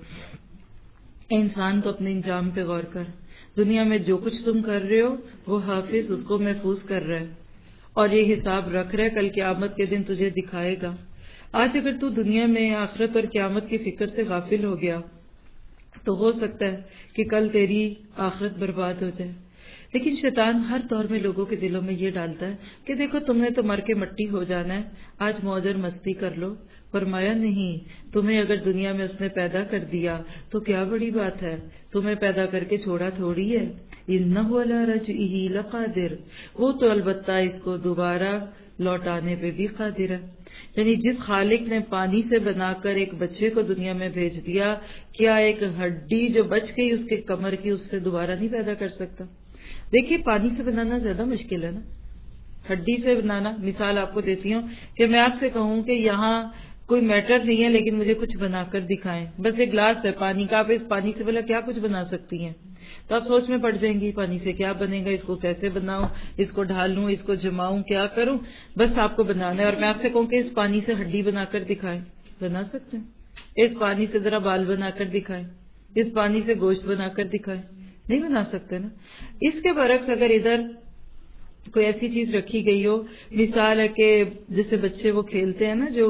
اے انسان تو اپنے انجام پہ غور کر. دنیا میں جو کچھ تم کر رہے ہو وہ حافظ اس کو محفوظ کر رہا ہے اور یہ حساب رکھ رہا ہے، کل قیامت کے دن تجھے دکھائے گا. آج اگر تو دنیا میں آخرت اور قیامت کی فکر سے غافل ہو گیا تو ہو سکتا ہے کہ کل تیری آخرت برباد ہو جائے. لیکن شیطان ہر دور میں لوگوں کے دلوں میں یہ ڈالتا ہے کہ دیکھو تم نے تو مر کے مٹی ہو جانا ہے، آج موج اور مستی کر لو. فرمایا نہیں، تمہیں اگر دنیا میں اس نے پیدا کر دیا تو کیا بڑی بات ہے، تمہیں پیدا کر کے چھوڑا تھوڑی ہے. اِنَّهُ عَلَىٰ رَجْعِهِ لَقَادِرٌ، وہ تو البتہ اس کو دوبارہ لوٹانے پہ بھی قادر ہے. یعنی جس خالق نے پانی سے بنا کر ایک بچے کو دنیا میں بھیج دیا، کیا ایک ہڈی جو بچ گئی اس کے کمر کی اس سے دوبارہ نہیں پیدا کر سکتا؟ دیکھیے پانی سے بنانا زیادہ مشکل ہے نا، ہڈی سے بنانا. مثال آپ کو دیتی ہوں کہ میں آپ سے کہوں کہ یہاں کوئی میٹر نہیں ہے لیکن مجھے کچھ بنا کر دکھائیں، بس ایک گلاس ہے پانی کا، آپ اس پانی سے بلا کیا کچھ بنا سکتی ہیں؟ تو آپ سوچ میں پڑ جائیں گی پانی سے کیا بنے گا، اس کو کیسے بناؤں، اس کو ڈھالوں، اس کو جماؤں، کیا کروں. بس آپ کو بنانا ہے. اور میں آپ سے کہوں کہ اس پانی سے ہڈی بنا کر دکھائیں، بنا سکتے ہیں؟ اس پانی سے ذرا بال بنا کر دکھائیں، اس پانی سے گوشت بنا کر دکھائیں، نہیں بنا سکتے نا. اس کے برعکس اگر ادھر کوئی ایسی چیز رکھی گئی ہو، مثال ہے کہ جیسے بچے وہ کھیلتے ہیں نا، جو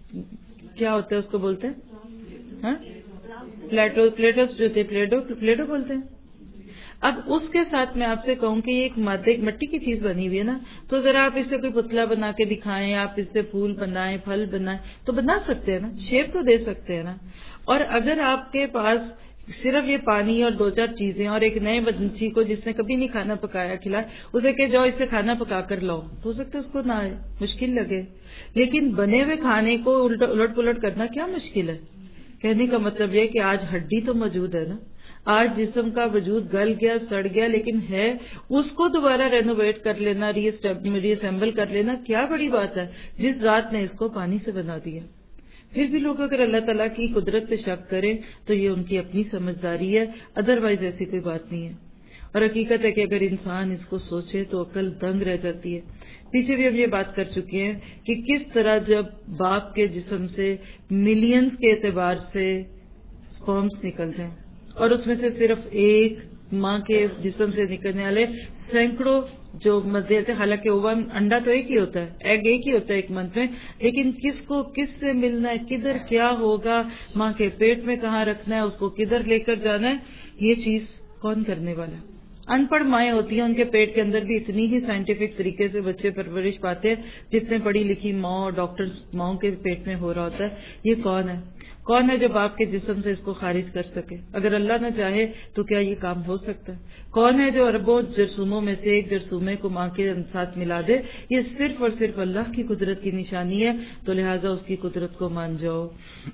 کیا ہوتا ہے اس کو بولتے ہیں ہاں پلیٹو پلیٹوس جو ہوتے ہیں پلیٹو پلیٹو بولتے ہیں. اب اس کے ساتھ میں آپ سے کہوں کہ یہ ایک مادے مٹی کی چیز بنی ہوئی ہے نا، تو ذرا آپ اس سے کوئی پتلا بنا کے دکھائیں، آپ اس سے پھول بنائیں، پھل بنائیں، تو بنا سکتے ہیں نا، شیپ تو دے سکتے ہیں نا. اور اگر آپ کے پاس صرف یہ پانی اور دو چار چیزیں اور ایک نئے بچی کو جس نے کبھی نہیں کھانا پکایا کھلائے اسے کہ جاؤ اس سے کھانا پکا کر لاؤ، تو ہو سکتا ہے اس کو نہ آئے، مشکل لگے. لیکن بنے ہوئے کھانے کو الٹ پلٹ کرنا کیا مشکل ہے؟ کہنے کا مطلب یہ کہ آج ہڈی تو موجود ہے نا، آج جسم کا وجود گل گیا سڑ گیا لیکن ہے، اس کو دوبارہ رینوویٹ کر لینا، ری اسمبل کر لینا کیا بڑی بات ہے جس ذات نے اس کو پانی سے بنا دیا. پھر بھی لوگ اگر اللہ تعالیٰ کی قدرت پہ شک کریں تو یہ ان کی اپنی سمجھداری ہے، ادروائز ایسی کوئی بات نہیں ہے. اور حقیقت ہے کہ اگر انسان اس کو سوچے تو عقل دنگ رہ جاتی ہے. پیچھے بھی ہم یہ بات کر چکے ہیں کہ کس طرح جب باپ کے جسم سے ملینز کے اعتبار سے سپرمز نکلتے ہیں اور اس میں سے صرف ایک ماں کے جسم سے نکلنے والے سینکڑوں جو مزے تھے، حالانکہ اوون انڈا تو ایک ہی ہوتا ہے، ایگ ایک ہی ہوتا ہے ایک منتھ میں، لیکن کس کو کس سے ملنا ہے، کدھر کیا ہوگا، ماں کے پیٹ میں کہاں رکھنا ہے، اس کو کدھر لے کر جانا ہے، یہ چیز کون کرنے والا ہے؟ ان پڑھ مائیں ہوتی ہیں، ان کے پیٹ کے اندر بھی اتنی ہی سائنٹیفک طریقے سے بچے پرورش پاتے ہیں جتنے پڑھی لکھی ماں اور ڈاکٹر ماؤں کے پیٹ میں ہو رہا ہوتا ہے. یہ کون ہے کون ہے جو باپ کے جسم سے اس کو خارج کر سکے؟ اگر اللہ نہ چاہے تو کیا یہ کام ہو سکتا ہے؟ کون ہے جو اربوں جرثوموں میں سے ایک جرثومے کو ماں کے ساتھ ملا دے؟ یہ صرف اور صرف اللہ کی قدرت کی نشانی ہے. تو لہٰذا اس کی قدرت کو مان جاؤ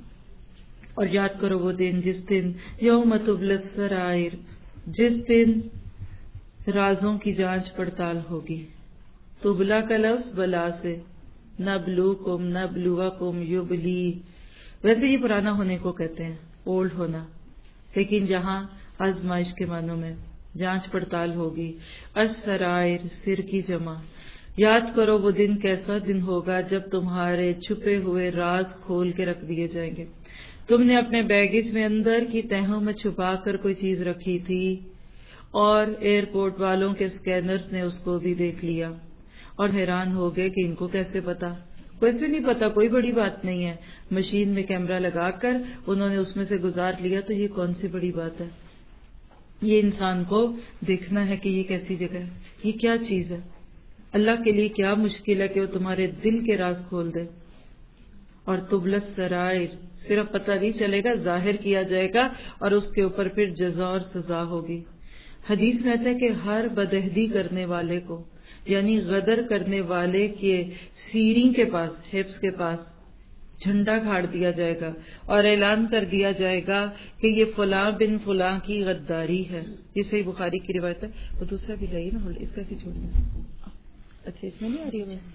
اور یاد کرو وہ دن جس دن یوم تبلی السرائر، جس دن رازوں کی جانچ پڑتال ہوگی. تبلا کا لفظ بلا سے، نبلوکم نبلوکم یبلی، ویسے یہ پرانا ہونے کو کہتے ہیں، اولڈ ہونا، لیکن جہاں آزمائش کے معنوں میں جانچ پڑتال ہوگی. السرائر، سر کی جمع. یاد کرو وہ دن کیسا دن ہوگا جب تمہارے چھپے ہوئے راز کھول کے رکھ دیے جائیں گے. تم نے اپنے بیگیج میں اندر کی تہوں میں چھپا کر کوئی چیز رکھی تھی اور ایئرپورٹ والوں کے اسکینرز نے اس کو بھی دیکھ لیا اور حیران ہو گئے کہ ان کو کیسے پتا. ویسے نہیں پتا، کوئی بڑی بات نہیں ہے. مشین میں کیمرہ لگا کر انہوں نے اس میں سے گزار لیا، تو یہ کون سی بڑی بات ہے؟ یہ انسان کو دیکھنا ہے کہ یہ کیسی جگہ ہے، یہ کیا چیز ہے. اللہ کے لیے کیا مشکل ہے کہ وہ تمہارے دل کے راز کھول دے. اور تبلس سرائر، صرف پتہ نہیں چلے گا، ظاہر کیا جائے گا اور اس کے اوپر پھر جزا اور سزا ہوگی. حدیث میں آتا ہے کہ ہر بدعہدی کرنے والے کو، یعنی غدر کرنے والے کے سیریں کے پاس، حفظ کے پاس جھنڈا کھاڑ دیا جائے گا اور اعلان کر دیا جائے گا کہ یہ فلاں بن فلاں کی غداری ہے. یہ صحیح بخاری کی روایت ہے. وہ دوسرا بھی لائیے نا، اس کا بھی چھوڑنا. اچھا، اس میں نہیں آ رہی ہے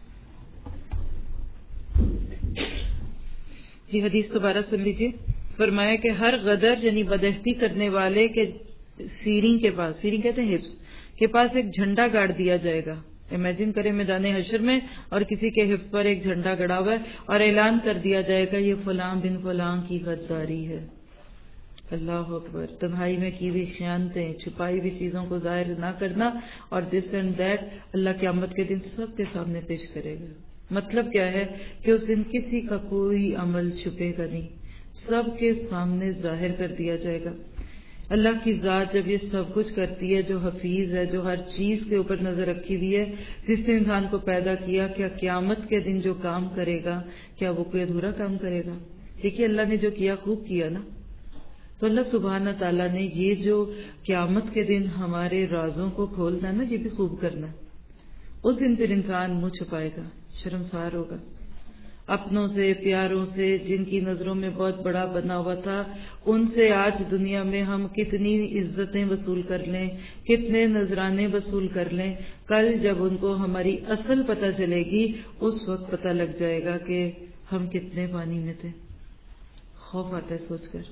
جی. حدیث دوبارہ سن لیجیے. فرمایا کہ ہر غدر یعنی بدعہدی کرنے والے کے سیریں کے پاس، سیریں کہتے ہیں حفظ کے پاس، ایک جھنڈا گاڑ دیا جائے گا. امیجن کریں میدان حشر میں اور کسی کے حفظ پر ایک جھنڈا گڑا ہوا ہے اور اعلان کر دیا جائے گا یہ فلاں بن فلاں کی غداری ہے. اللہ اکبر. تنہائی میں کی ہوئی خیانتیں، چھپائی ہوئی چیزوں کو ظاہر نہ کرنا، اور دس اینڈ دیٹ اللہ قیامت کے دن سب کے سامنے پیش کرے گا. مطلب کیا ہے کہ اس دن کسی کا کوئی عمل چھپے گا نہیں، سب کے سامنے ظاہر کر دیا جائے گا. اللہ کی ذات جب یہ سب کچھ کرتی ہے، جو حفیظ ہے، جو ہر چیز کے اوپر نظر رکھی ہوئی ہے، جس نے انسان کو پیدا کیا، کیا قیامت کے دن جو کام کرے گا کیا وہ کوئی ادھورا کام کرے گا؟ دیکھیے اللہ نے جو کیا خوب کیا نا. تو اللہ سبحانہ تعالیٰ نے یہ جو قیامت کے دن ہمارے رازوں کو کھولنا نا، یہ بھی خوب کرنا. اس دن پھر انسان منہ چھپائے گا، شرمسار ہوگا اپنوں سے، پیاروں سے، جن کی نظروں میں بہت بڑا بنا ہوا تھا. ان سے آج دنیا میں ہم کتنی عزتیں وصول کر لیں، کتنے نذرانے وصول کر لیں، کل جب ان کو ہماری اصل پتہ چلے گی اس وقت پتہ لگ جائے گا کہ ہم کتنے پانی میں تھے. خوف آتا ہے سوچ کر.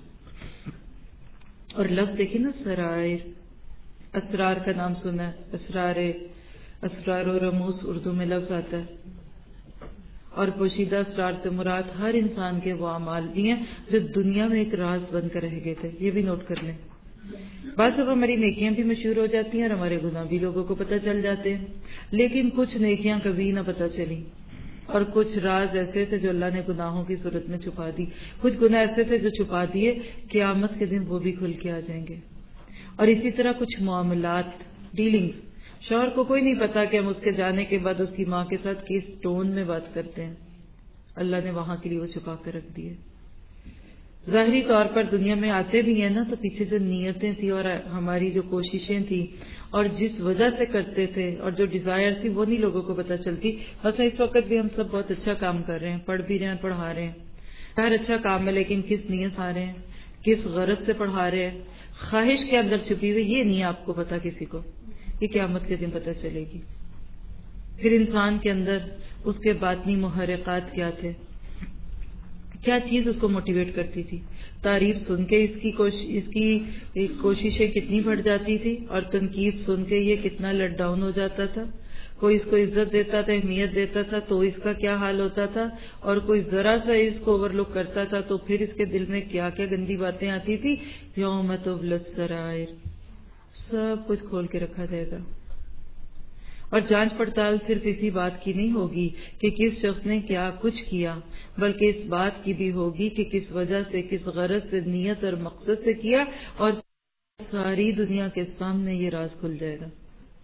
اور لفظ دیکھیں نا، سرائر، اسرار کا نام سنا ہے. اسرار اسرار و رموز اردو میں لفظ آتا ہے. اور پوشیدہ اسرار سے مراد ہر انسان کے وہ اعمال بھی ہیں جو دنیا میں ایک راز بن کر رہ گئے تھے. یہ بھی نوٹ کر لیں. بعض دفعہ ہماری نیکیاں بھی مشہور ہو جاتی ہیں اور ہمارے گناہ بھی لوگوں کو پتہ چل جاتے ہیں، لیکن کچھ نیکیاں کبھی نہ پتہ چلی، اور کچھ راز ایسے تھے جو اللہ نے گناہوں کی صورت میں چھپا دی. کچھ گناہ ایسے تھے جو چھپا دیے، قیامت کے دن وہ بھی کھل کے آ جائیں گے. اور اسی طرح کچھ معاملات، ڈیلنگز، شوہر کو کوئی نہیں پتا کہ ہم اس کے جانے کے بعد اس کی ماں کے ساتھ کس ٹون میں بات کرتے ہیں. اللہ نے وہاں کے لیے وہ چھپا کر رکھ دیے. ظاہری طور پر دنیا میں آتے بھی ہیں نا، تو پیچھے جو نیتیں تھیں اور ہماری جو کوششیں تھیں اور جس وجہ سے کرتے تھے اور جو ڈیزائر تھی، وہ نہیں لوگوں کو پتہ چلتی. بس اس وقت بھی ہم سب بہت اچھا کام کر رہے ہیں، پڑھ بھی رہے ہیں، پڑھا رہے ہیں، ہر اچھا کام ہے، لیکن کس نیت سے آ رہے ہیں، کس غرض سے پڑھا رہے ہیں، خواہش کے اندر چھپی ہوئی یہ نہیں آپ کو پتا کسی کو. یہ قیامت کے دن پتہ چلے گی. پھر انسان کے اندر اس کے باطنی محرکات کیا تھے، کیا چیز اس کو موٹیویٹ کرتی تھی. تعریف سن کے اس کی کوشش اس کی کوششیں کتنی بڑھ جاتی تھی، اور تنقید سن کے یہ کتنا لیٹ ڈاؤن ہو جاتا تھا. کوئی اس کو عزت دیتا تھا، اہمیت دیتا تھا، تو اس کا کیا حال ہوتا تھا، اور کوئی ذرا سا اس کو اوور لک کرتا تھا تو پھر اس کے دل میں کیا کیا گندی باتیں آتی تھی. یوم تبلی السرائر، سب کچھ کھول کے رکھا جائے گا. اور جانچ پڑتال صرف اسی بات کی نہیں ہوگی کہ کس شخص نے کیا کچھ کیا، بلکہ اس بات کی بھی ہوگی کہ کس وجہ سے، کس غرض سے، نیت اور مقصد سے کیا، اور ساری دنیا کے سامنے یہ راز کھل جائے گا.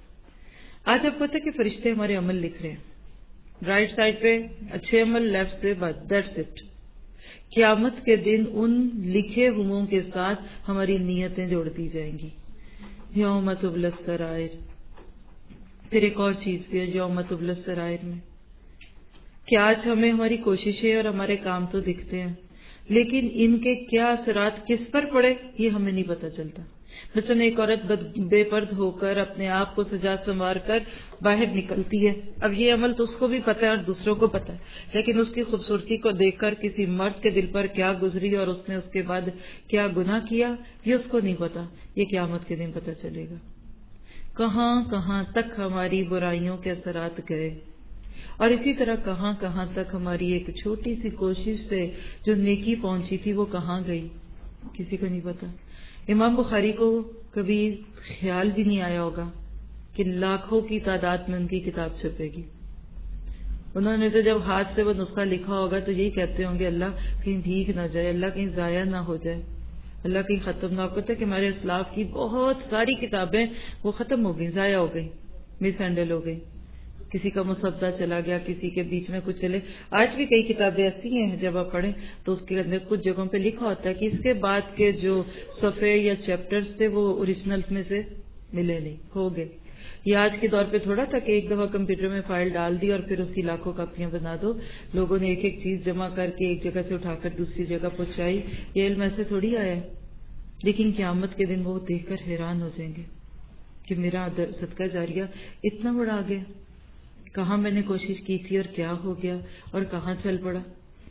آج آپ کو پتہ ہے کہ فرشتے ہمارے عمل لکھ رہے ہیں، رائٹ سائڈ پہ اچھے عمل، لیفٹ سے بد، دیٹس اٹ. قیامت کے دن ان لکھے ہوئوں کے ساتھ ہماری نیتیں جوڑ دی جائیں گی. یوم تبلی السرائر. پھر ایک اور چیز بھی ہے یوم تبلی السرائر میں کہ آج ہمیں ہماری کوششیں اور ہمارے کام تو دکھتے ہیں، لیکن ان کے کیا اثرات کس پر پڑے یہ ہمیں نہیں پتہ چلتا. مثلا ایک عورت بے پرد ہو کر اپنے آپ کو سجا سنوار کر باہر نکلتی ہے. اب یہ عمل تو اس کو بھی پتہ ہے اور دوسروں کو پتہ ہے، لیکن اس کی خوبصورتی کو دیکھ کر کسی مرد کے دل پر کیا گزری اور اس نے اس کے بعد کیا گناہ کیا یہ اس کو نہیں پتا. یہ قیامت کے دن پتہ چلے گا. کہاں کہاں تک ہماری برائیوں کے اثرات گئے. اور اسی طرح کہاں کہاں تک ہماری ایک چھوٹی سی کوشش سے جو نیکی پہنچی تھی وہ کہاں گئی، کسی کو نہیں پتا. امام بخاری کو کبھی خیال بھی نہیں آیا ہوگا کہ لاکھوں کی تعداد میں ان کی کتاب چھپے گی. انہوں نے تو جب ہاتھ سے وہ نسخہ لکھا ہوگا تو یہی کہتے ہوں گے اللہ کہیں بھیگ نہ جائے، اللہ کہیں ضائع نہ ہو جائے، اللہ کہیں ختم نہ ہو. کہ ہمارے اسلاف کی بہت ساری کتابیں وہ ختم ہو گئی، ضائع ہو گئی، مس ہینڈل ہو گئی، کسی کا مسودہ چلا گیا، کسی کے بیچ میں کچھ چلے. آج بھی کئی کتابیں ایسی ہیں جب آپ پڑھیں تو اس کے اندر کچھ جگہوں پہ لکھا ہوتا ہے کہ اس کے بعد کے جو صفحے یا چیپٹرز تھے وہ اوریجنل میں سے ملے نہیں، ہو گئے. یہ آج کے دور پہ تھوڑا تھا کہ ایک دفعہ کمپیوٹر میں فائل ڈال دی اور پھر اس کی لاکھوں کاپیاں بنا دو. لوگوں نے ایک ایک چیز جمع کر کے ایک جگہ سے اٹھا کر دوسری جگہ پہنچائی. یہ علم ایسے تھوڑی آیا ہے. لیکن قیامت کے دن وہ دیکھ کر حیران ہو جائیں گے کہ میرا صدقہ جاریہ اتنا بڑا آ گیا، کہاں میں نے کوشش کی تھی اور کیا ہو گیا اور کہاں چل پڑا.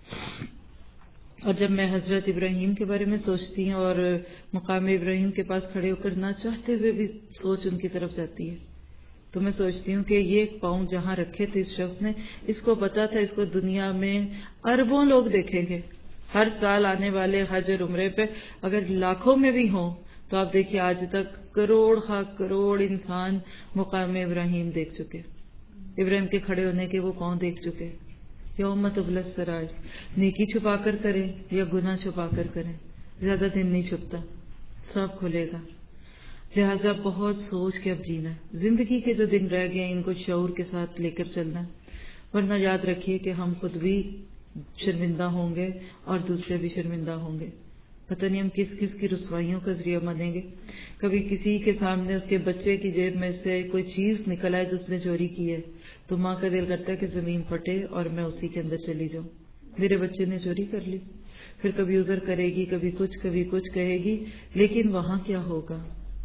اور جب میں حضرت ابراہیم کے بارے میں سوچتی ہوں اور مقام ابراہیم کے پاس کھڑے ہو کر نہ چاہتے ہوئے بھی سوچ ان کی طرف جاتی ہے تو میں سوچتی ہوں کہ یہ پاؤں جہاں رکھے تھے اس شخص نے، اس کو پتا تھا اس کو دنیا میں اربوں لوگ دیکھیں گے. ہر سال آنے والے حج اور عمرے پہ اگر لاکھوں میں بھی ہوں تو آپ دیکھیے آج تک کروڑ ہا کروڑ انسان مقام ابراہیم دیکھ چکے، ابراہیم کے کھڑے ہونے کے وہ پاؤں دیکھ چکے. یوم تبلی السرائر، نیکی چھپا کر کریں یا گناہ چھپا کر کریں، زیادہ دن نہیں چھپتا، سب کھلے گا. لہٰذا بہت سوچ کے اب جینا ہے. زندگی کے جو دن رہ گئے ہیں ان کو شعور کے ساتھ لے کر چلنا ہے، ورنہ یاد رکھیے کہ ہم خود بھی شرمندہ ہوں گے اور دوسرے بھی شرمندہ ہوں گے. پتہ نہیں ہم کس کس کی رسوائیوں کا ذریعہ بنیں گے. کبھی کسی کے سامنے اس کے بچے کی جیب میں سے کوئی چیز نکل آئے جو اس نے چوری کی ہے تو ماں کا دل کرتا ہے کہ زمین پھٹے اور میں اسی کے اندر چلی جاؤں، میرے بچے نے چوری کر لی. پھر کبھی عذر کرے گی، کبھی کچھ کبھی کچھ کہے گی، لیکن وہاں کیا ہوگا؟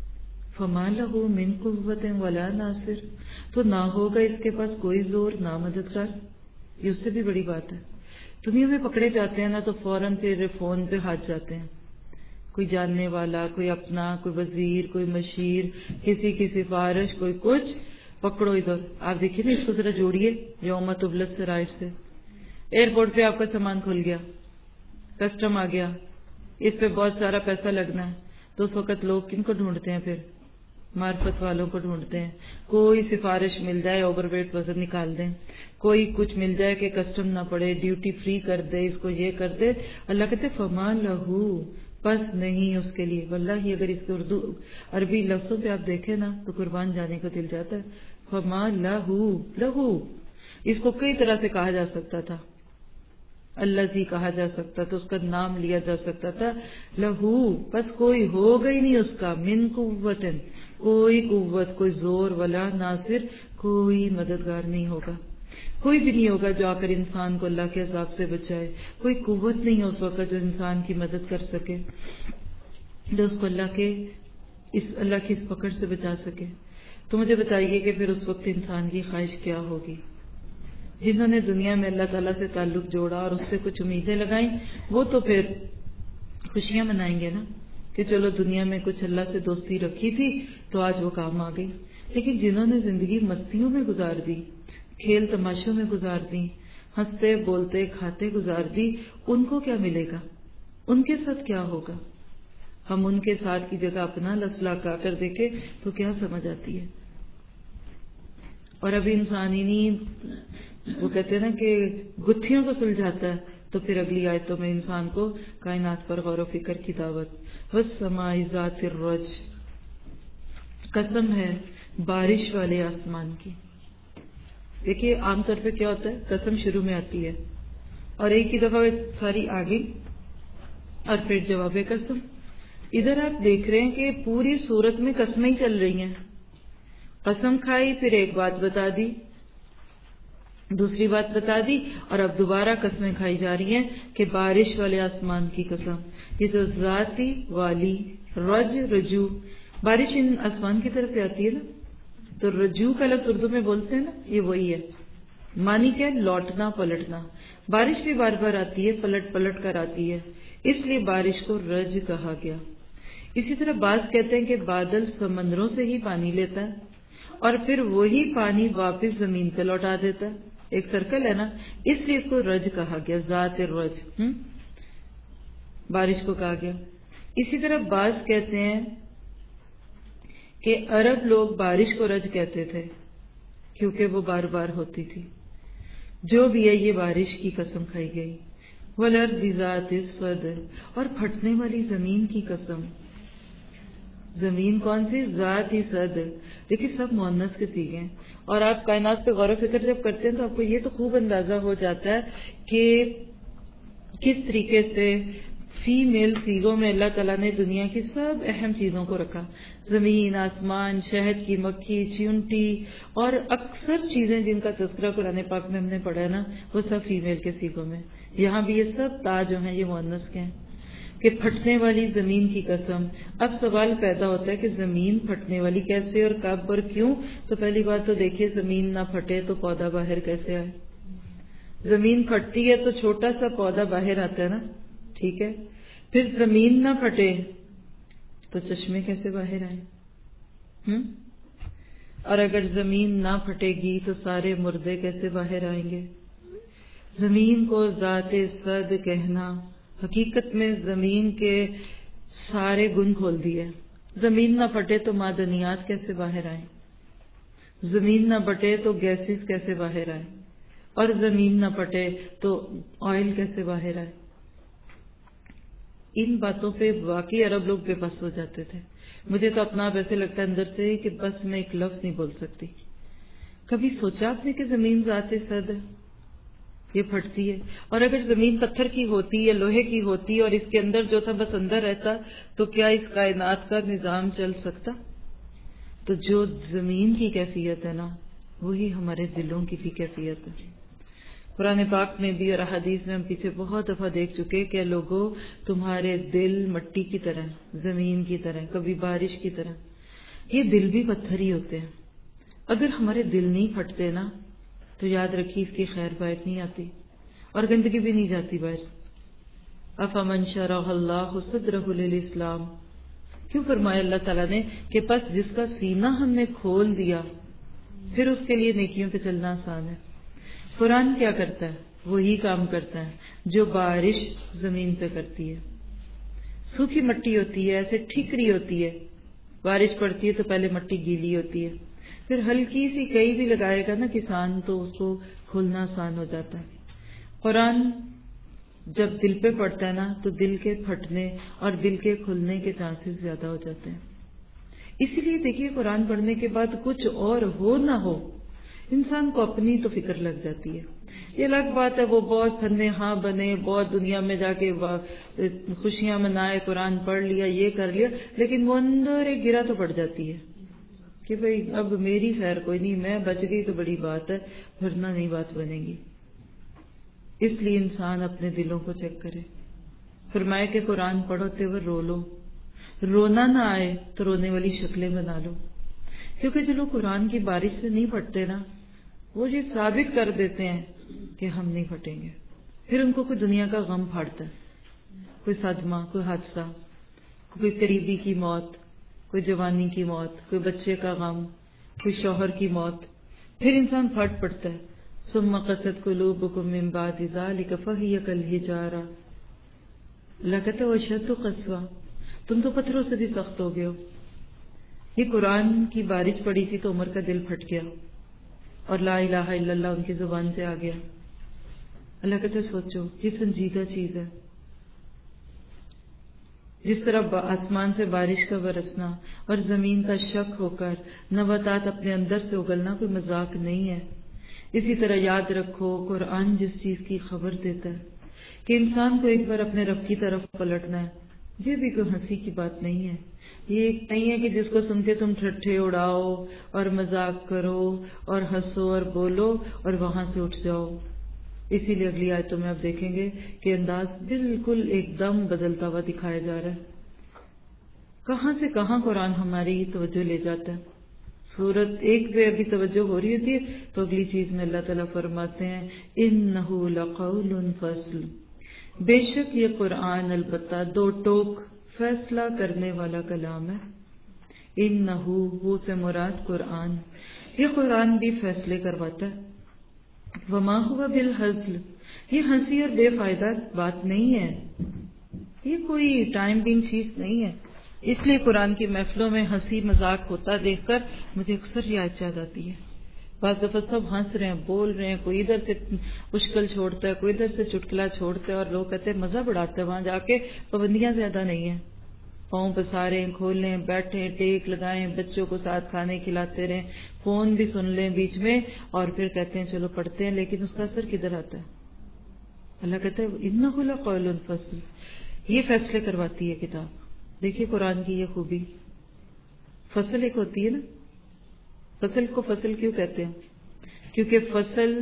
فما لہ من قوت ولا ناصر، تو نہ ہوگا اس کے پاس کوئی زور نہ مددگار. یہ اس سے بھی بڑی بات ہے. دنیا میں پکڑے جاتے ہیں نا تو فوراً پھر فون پہ ہاتھ جاتے ہیں، کوئی جاننے والا، کوئی اپنا، کوئی وزیر، کوئی مشیر، کسی کی سفارش، کوئی کچھ، پکڑو ادھر. آپ دیکھیے نا اس کو ذرا جوڑیے یوم تبلی السرائر سے. ایئرپورٹ پہ آپ کا سامان کھل گیا، کسٹم آ گیا، اس پہ بہت سارا پیسہ لگنا ہے تو اس وقت لوگ کن کو ڈھونڈتے ہیں؟ پھر معرفت والوں کو ڈھونڈتے ہیں. کوئی سفارش مل جائے اوور ویٹ وزن نکال دیں، کوئی کچھ مل جائے کہ کسٹم نہ پڑے، ڈیوٹی فری کر دے، اس کو یہ کر دے. اللہ کہتے فما لہو، پس نہیں اس کے لیے. واللہ اگر اس کے اردو عربی لفظوں پہ آپ دیکھیں نا تو قربان جانے کو دل جاتا ہے. فما لہو، لہو اس کو کئی طرح سے کہا جا سکتا تھا. اللہ زی کہا جا سکتا تھا، اس کا نام لیا جا سکتا تھا. لہو پس کوئی ہوگا ہی نہیں اس کا، من قوت، کوئی قوت، کوئی زور، ولا ناصر، کوئی مددگار نہیں ہوگا. کوئی بھی نہیں ہوگا جو آ کر انسان کو اللہ کے عذاب سے بچائے. کوئی قوت نہیں ہے اس وقت جو انسان کی مدد کر سکے، جو اس کو اللہ کے اس اللہ کی اس پکڑ سے بچا سکے. تو مجھے بتائیے کہ پھر اس وقت انسان کی خواہش کیا ہوگی؟ جنہوں نے دنیا میں اللہ تعالیٰ سے تعلق جوڑا اور اس سے کچھ امیدیں لگائیں وہ تو پھر خوشیاں منائیں گے نا کہ چلو دنیا میں کچھ اللہ سے دوستی رکھی تھی تو آج وہ کام آ گئی. لیکن جنہوں نے زندگی مستیوں میں گزار دی، کھیل تماشوں میں گزار دی، ہنستے بولتے کھاتے گزار دی، ان کو کیا ملے گا؟ ان کے ساتھ کیا ہوگا؟ ہم ان کے ساتھ کی جگہ اپنا لسلا کا کر دیکھیں تو کیا سمجھ آتی ہے. اور ابھی انسان ہی نہیں، وہ کہتے ہیں نا کہ گتھیوں کو سلجھاتا ہے، تو پھر اگلی آیتوں میں انسان کو کائنات پر غور و فکر کی دعوت. والسماء ذات الرج، قسم ہے بارش والے آسمان کی. دیکھیے عام طور پہ کیا ہوتا ہے، قسم شروع میں آتی ہے اور ایک ہی دفعہ ساری آگے اور پھر جواب قسم. ادھر آپ دیکھ رہے ہیں کہ پوری صورت میں قسمیں ہی چل رہی ہیں. قسم کھائی، پھر ایک بات بتا دی، دوسری بات بتا دی، اور اب دوبارہ قسمیں کھائی جا رہی ہیں کہ بارش والے آسمان کی قسم. یہ جو ذاتی والی رج رجوع، بارش ان آسمان کی طرف سے آتی ہے نا، تو رجوع کا لفظ اردو میں بولتے ہیں نا، یہ وہی ہے. معنی کیا؟ لوٹنا پلٹنا. بارش بھی بار بار آتی ہے، پلٹ پلٹ کر آتی ہے، اس لیے بارش کو رج کہا گیا. اسی طرح بعض کہتے ہیں کہ بادل سمندروں سے ہی پانی لیتا ہے اور پھر وہی پانی واپس زمین پہ لوٹا دیتا ہے. ایک سرکل ہے نا، اس لیے اس کو رج کہا گیا، ذات الرج، بارش کو کہا گیا. اسی طرح بعض کہتے ہیں کہ عرب لوگ بارش کو رج کہتے تھے کیونکہ وہ بار بار ہوتی تھی. جو بھی ہے یہ بارش کی قسم کھائی گئی. وَالْأَرْضِ ذَاتِ الصَّدْعِ، اور پھٹنے والی زمین کی قسم. زمین کون سی؟ ذات صدع. دیکھیے سب مؤنث کے صیغے ہیں، اور آپ کائنات پہ غور و فکر جب کرتے ہیں تو آپ کو یہ تو خوب اندازہ ہو جاتا ہے کہ کس طریقے سے فی میل صیغوں میں اللہ تعالیٰ نے دنیا کی سب اہم چیزوں کو رکھا. زمین، آسمان، شہد کی مکھی، چیونٹی، اور اکثر چیزیں جن کا تذکرہ قرآن پاک میں ہم نے پڑھا ہے نا، وہ سب فیمیل کے صیغوں میں. یہاں بھی یہ سب تا جو ہیں یہ مؤنث کے ہیں کہ پھٹنے والی زمین کی قسم. اب سوال پیدا ہوتا ہے کہ زمین پھٹنے والی کیسے اور کب اور کیوں؟ تو پہلی بات تو دیکھیے زمین نہ پھٹے تو پودا باہر کیسے آئے؟ زمین پھٹتی ہے تو چھوٹا سا پودا باہر آتا ہے نا، ٹھیک ہے. پھر زمین نہ پھٹے تو چشمے کیسے باہر آئے؟ ہم؟ اور اگر زمین نہ پھٹے گی تو سارے مردے کیسے باہر آئیں گے؟ زمین کو ذات صد کہنا حقیقت میں زمین کے سارے گن کھول دیے. زمین نہ پھٹے تو معدنیات کیسے باہر آئیں؟ زمین نہ پھٹے تو گیسز کیسے باہر آئیں؟ اور زمین نہ پھٹے تو آئل کیسے باہر آئے؟ ان باتوں پہ واقعی عرب لوگ بے بس ہو جاتے تھے. مجھے تو اپنا آپ ایسے لگتا ہے اندر سے کہ بس میں ایک لفظ نہیں بول سکتی. کبھی سوچا آپ نے کہ زمین ذات صد ہے، یہ پھٹتی ہے؟ اور اگر زمین پتھر کی ہوتی یا لوہے کی ہوتی اور اس کے اندر جو تھا بس اندر رہتا تو کیا اس کائنات کا نظام چل سکتا؟ تو جو زمین کی کیفیت ہے نا وہی ہمارے دلوں کی بھی کیفیت ہے. قرآن پاک میں بھی اور احادیث میں ہم پیچھے بہت دفعہ دیکھ چکے کہ لوگوں تمہارے دل مٹی کی طرح، زمین کی طرح، کبھی بارش کی طرح. یہ دل بھی پتھر ہی ہوتے ہیں. اگر ہمارے دل نہیں پھٹتے نا تو یاد رکھیے اس کی خیر باہر نہیں آتی اور گندگی بھی نہیں جاتی باہر. افمن شرح اللہ صدرہ للاسلام، کیوں فرمایا اللہ تعالیٰ نے کہ پس جس کا سینہ ہم نے کھول دیا پھر اس کے لیے نیکیوں پہ چلنا آسان ہے. قرآن کیا کرتا ہے؟ وہی کام کرتا ہے جو بارش زمین پہ کرتی ہے. سوکھی مٹی ہوتی ہے، ایسے ٹھیکری ہوتی ہے، بارش پڑتی ہے تو پہلے مٹی گیلی ہوتی ہے، پھر ہلکی سی کئی بھی لگائے گا نا کسان تو اس کو کھولنا آسان ہو جاتا ہے. قرآن جب دل پہ پڑتا ہے نا تو دل کے پھٹنے اور دل کے کھلنے کے چانسز زیادہ ہو جاتے ہیں. اسی لیے دیکھیے قرآن پڑھنے کے بعد کچھ اور ہو نہ ہو انسان کو اپنی تو فکر لگ جاتی ہے. یہ الگ بات ہے وہ بہت پھرنے ہاں بنے، بہت دنیا میں جا کے خوشیاں منائے، قرآن پڑھ لیا، یہ کر لیا، لیکن وہ اندر ایک گرا تو پڑ جاتی ہے کہ بھئی اب میری خیر کوئی نہیں، میں بچ گئی تو بڑی بات ہے، ورنہ نہیں بات بنے گی. اس لیے انسان اپنے دلوں کو چیک کرے. فرمائے کہ قرآن پڑھتے ہوئے رو لو، رونا نہ آئے تو رونے والی شکلیں بنا لو. کیونکہ جو لوگ قرآن کی بارش سے نہیں پھٹتے نا وہ یہ ثابت کر دیتے ہیں کہ ہم نہیں پھٹیں گے. پھر ان کو کوئی دنیا کا غم پھاڑتا ہے، کوئی صدمہ، کوئی حادثہ، کوئی قریبی کی موت، کوئی جوانی کی موت، کوئی بچے کا غم، کوئی شوہر کی موت، پھر انسان پھٹ پڑتا ہے. ثم قست قلوبکم من بعد ذلک فہی کالحجارہ، اللہ کہتا ہے واشد قسوہ، تم تو پتھروں سے بھی سخت ہو گئے ہو. یہ قرآن کی بارش پڑی تھی تو عمر کا دل پھٹ گیا اور لا الہ الا اللہ ان کی زبان سے آ گیا. اللہ کہتا ہے سوچو یہ سنجیدہ چیز ہے. جس طرح آسمان سے بارش کا برسنا اور زمین کا شک ہو کر نباتات اپنے اندر سے اگلنا کوئی مذاق نہیں ہے، اسی طرح یاد رکھو قرآن جس چیز کی خبر دیتا ہے کہ انسان کو ایک بار اپنے رب کی طرف پلٹنا ہے، یہ بھی کوئی ہنسی کی بات نہیں ہے. یہ نہیں ہے کہ جس کو سن کے تم ٹھٹھے اڑاؤ اور مذاق کرو اور ہنسو اور بولو اور وہاں سے اٹھ جاؤ. اسی لیے اگلی آیتوں میں آپ دیکھیں گے کہ انداز بالکل ایک دم بدلتا ہوا دکھایا جا رہا ہے. کہاں سے کہاں قرآن ہماری توجہ لے جاتا ہے. سورت ایک پہ ابھی توجہ ہو رہی ہوتی ہے تو اگلی چیز میں اللہ تعالیٰ فرماتے ہیں اِنَّهُ لَقَوْلٌ فَصْلٌ، بے شک یہ قرآن البتہ دو ٹوک فیصلہ کرنے والا کلام ہے. اِنَّهُ، وہ سے مراد قرآن، یہ قرآن بھی فیصلے کرواتا ہے. وما ہوا بالہزل، یہ ہنسی اور بے فائدہ بات نہیں ہے، یہ کوئی ٹائم بینگ چیز نہیں ہے. اس لیے قرآن کی محفلوں میں ہنسی مذاق ہوتا دیکھ کر مجھے اکثر یہ یاد یاد آتی ہے. بعض دفعہ سب ہنس رہے ہیں، بول رہے ہیں، کوئی ادھر سے اشکل چھوڑتا ہے، کوئی ادھر سے چٹکلا چھوڑتا ہے، اور لوگ کہتے ہیں مزہ بڑھاتا ہے. وہاں جا کے پابندیاں زیادہ نہیں ہیں، پاؤں پساریں، کھولیں، بیٹھیں، ٹیک لگائیں، بچوں کو ساتھ کھانے کھلاتے رہیں، فون بھی سن لیں بیچ میں، اور پھر کہتے ہیں چلو پڑھتے ہیں. لیکن اس کا اثر کدھر آتا ہے؟ اللہ کہتا ہے انہ لقول فصل، یہ فیصلے کرواتی ہے کتاب. دیکھیے قرآن کی یہ خوبی، فصل ایک ہوتی ہے نا. فصل کو فصل کیوں کہتے ہیں؟ کیونکہ فصل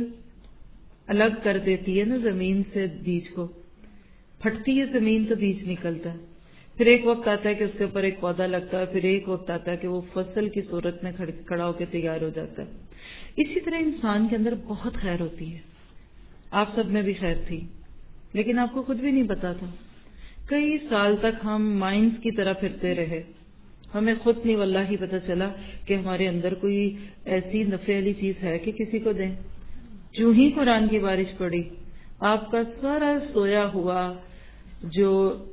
الگ کر دیتی ہے نا زمین سے بیج کو. پھٹتی ہے زمین تو بیج نکلتا ہے، پھر ایک وقت آتا ہے کہ اس کے اوپر ایک پودا لگتا ہے، پھر ایک وقت آتا ہے کہ وہ فصل کی صورت میں کھڑا ہو کے تیار ہو جاتا ہے. اسی طرح انسان کے اندر بہت خیر ہوتی ہے. آپ سب میں بھی خیر تھی، لیکن آپ کو خود بھی نہیں پتا تھا. کئی سال تک ہم مائنز کی طرح پھرتے رہے، ہمیں خود نہیں واللہ ہی پتہ چلا کہ ہمارے اندر کوئی ایسی نفع والی چیز ہے کہ کسی کو دیں. جو ہی قرآن کی بارش پڑی، آپ کا سارا سویا ہوا جو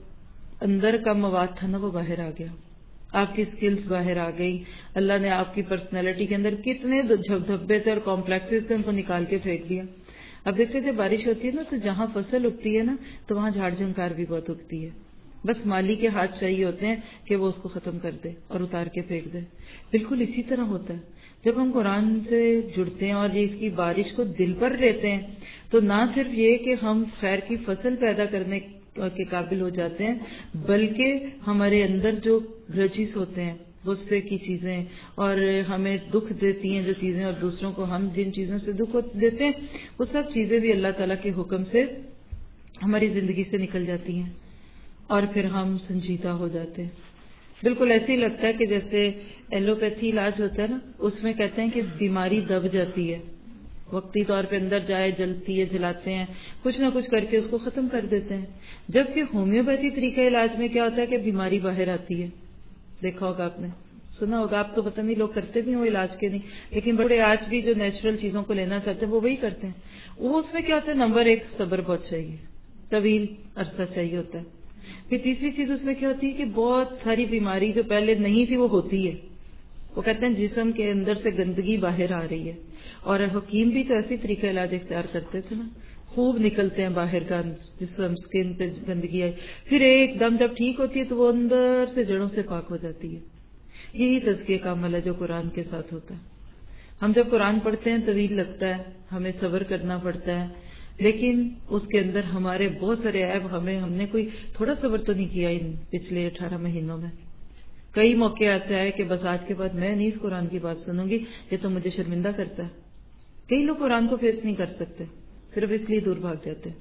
اندر کا مواد تھا نا وہ باہر آ گیا. آپ کی سکلز باہر آ گئی. اللہ نے آپ کی پرسنالٹی کے اندر کتنے دھبے تھے اور کمپلیکسز تھے، ان کو نکال کے پھینک دیا. اب دیکھتے جب بارش ہوتی ہے نا تو جہاں فصل اگتی ہے نا تو وہاں جھاڑ جھنکار بھی بہت اگتی ہے. بس مالی کے ہاتھ چاہیے ہوتے ہیں کہ وہ اس کو ختم کر دے اور اتار کے پھینک دے. بالکل اسی طرح ہوتا ہے جب ہم قرآن سے جڑتے ہیں اور یہ اس کی بارش کو دل پر لیتے ہیں تو نہ صرف یہ کہ ہم خیر کی فصل پیدا کرنے کے قابل ہو جاتے ہیں، بلکہ ہمارے اندر جو گرجز ہوتے ہیں، غصے کی چیزیں اور ہمیں دکھ دیتی ہیں جو چیزیں، اور دوسروں کو ہم جن چیزوں سے دکھ دیتے ہیں، وہ سب چیزیں بھی اللہ تعالیٰ کے حکم سے ہماری زندگی سے نکل جاتی ہیں اور پھر ہم سنجیدہ ہو جاتے ہیں. بالکل ایسے ہی لگتا ہے کہ جیسے ایلوپیتھی علاج ہوتا ہے نا، اس میں کہتے ہیں کہ بیماری دب جاتی ہے، وقتی طور پہ اندر جائے، جلتی ہے، جلاتے ہیں، کچھ نہ کچھ کر کے اس کو ختم کر دیتے ہیں. جبکہ ہومیوپیتھی طریقہ علاج میں کیا ہوتا ہے کہ بیماری باہر آتی ہے. دیکھا ہوگا آپ نے، سنا ہوگا، آپ تو پتہ نہیں لوگ کرتے بھی ہوں علاج کے نہیں، لیکن بڑے آج بھی جو نیچرل چیزوں کو لینا چاہتے ہیں وہ وہی کرتے ہیں. وہ اس میں کیا ہوتا ہے، نمبر ایک صبر بہت چاہیے، طویل عرصہ چاہیے ہوتا ہے. پھر تیسری چیز اس میں کیا ہوتی ہے کہ بہت ساری بیماری جو پہلے نہیں تھی وہ ہوتی ہے. وہ کہتے ہیں جسم کے اندر سے گندگی باہر آ رہی ہے، اور حکیم بھی تو ایسی طریقہ علاج اختیار کرتے تھے نا، خوب نکلتے ہیں باہر کا جسم، سکن پہ گندگی آئی، پھر ایک دم جب ٹھیک ہوتی ہے تو وہ اندر سے جڑوں سے پاک ہو جاتی ہے. یہی تزکیہ کا عمل ہے جو قرآن کے ساتھ ہوتا ہے. ہم جب قرآن پڑھتے ہیں طویل لگتا ہے، ہمیں صبر کرنا پڑتا ہے، لیکن اس کے اندر ہمارے بہت سارے عیب، ہمیں ہم نے کوئی تھوڑا صبر تو نہیں کیا ان پچھلے اٹھارہ مہینوں میں. کئی موقع ایسے آئے کہ بس آج کے بعد میں نہیں اس قرآن کی بات سنوں گی، یہ تو مجھے شرمندہ کرتا ہے. کئی لوگ قرآن کو فیس نہیں کر سکتے، صرف اس لیے دور بھاگ جاتے.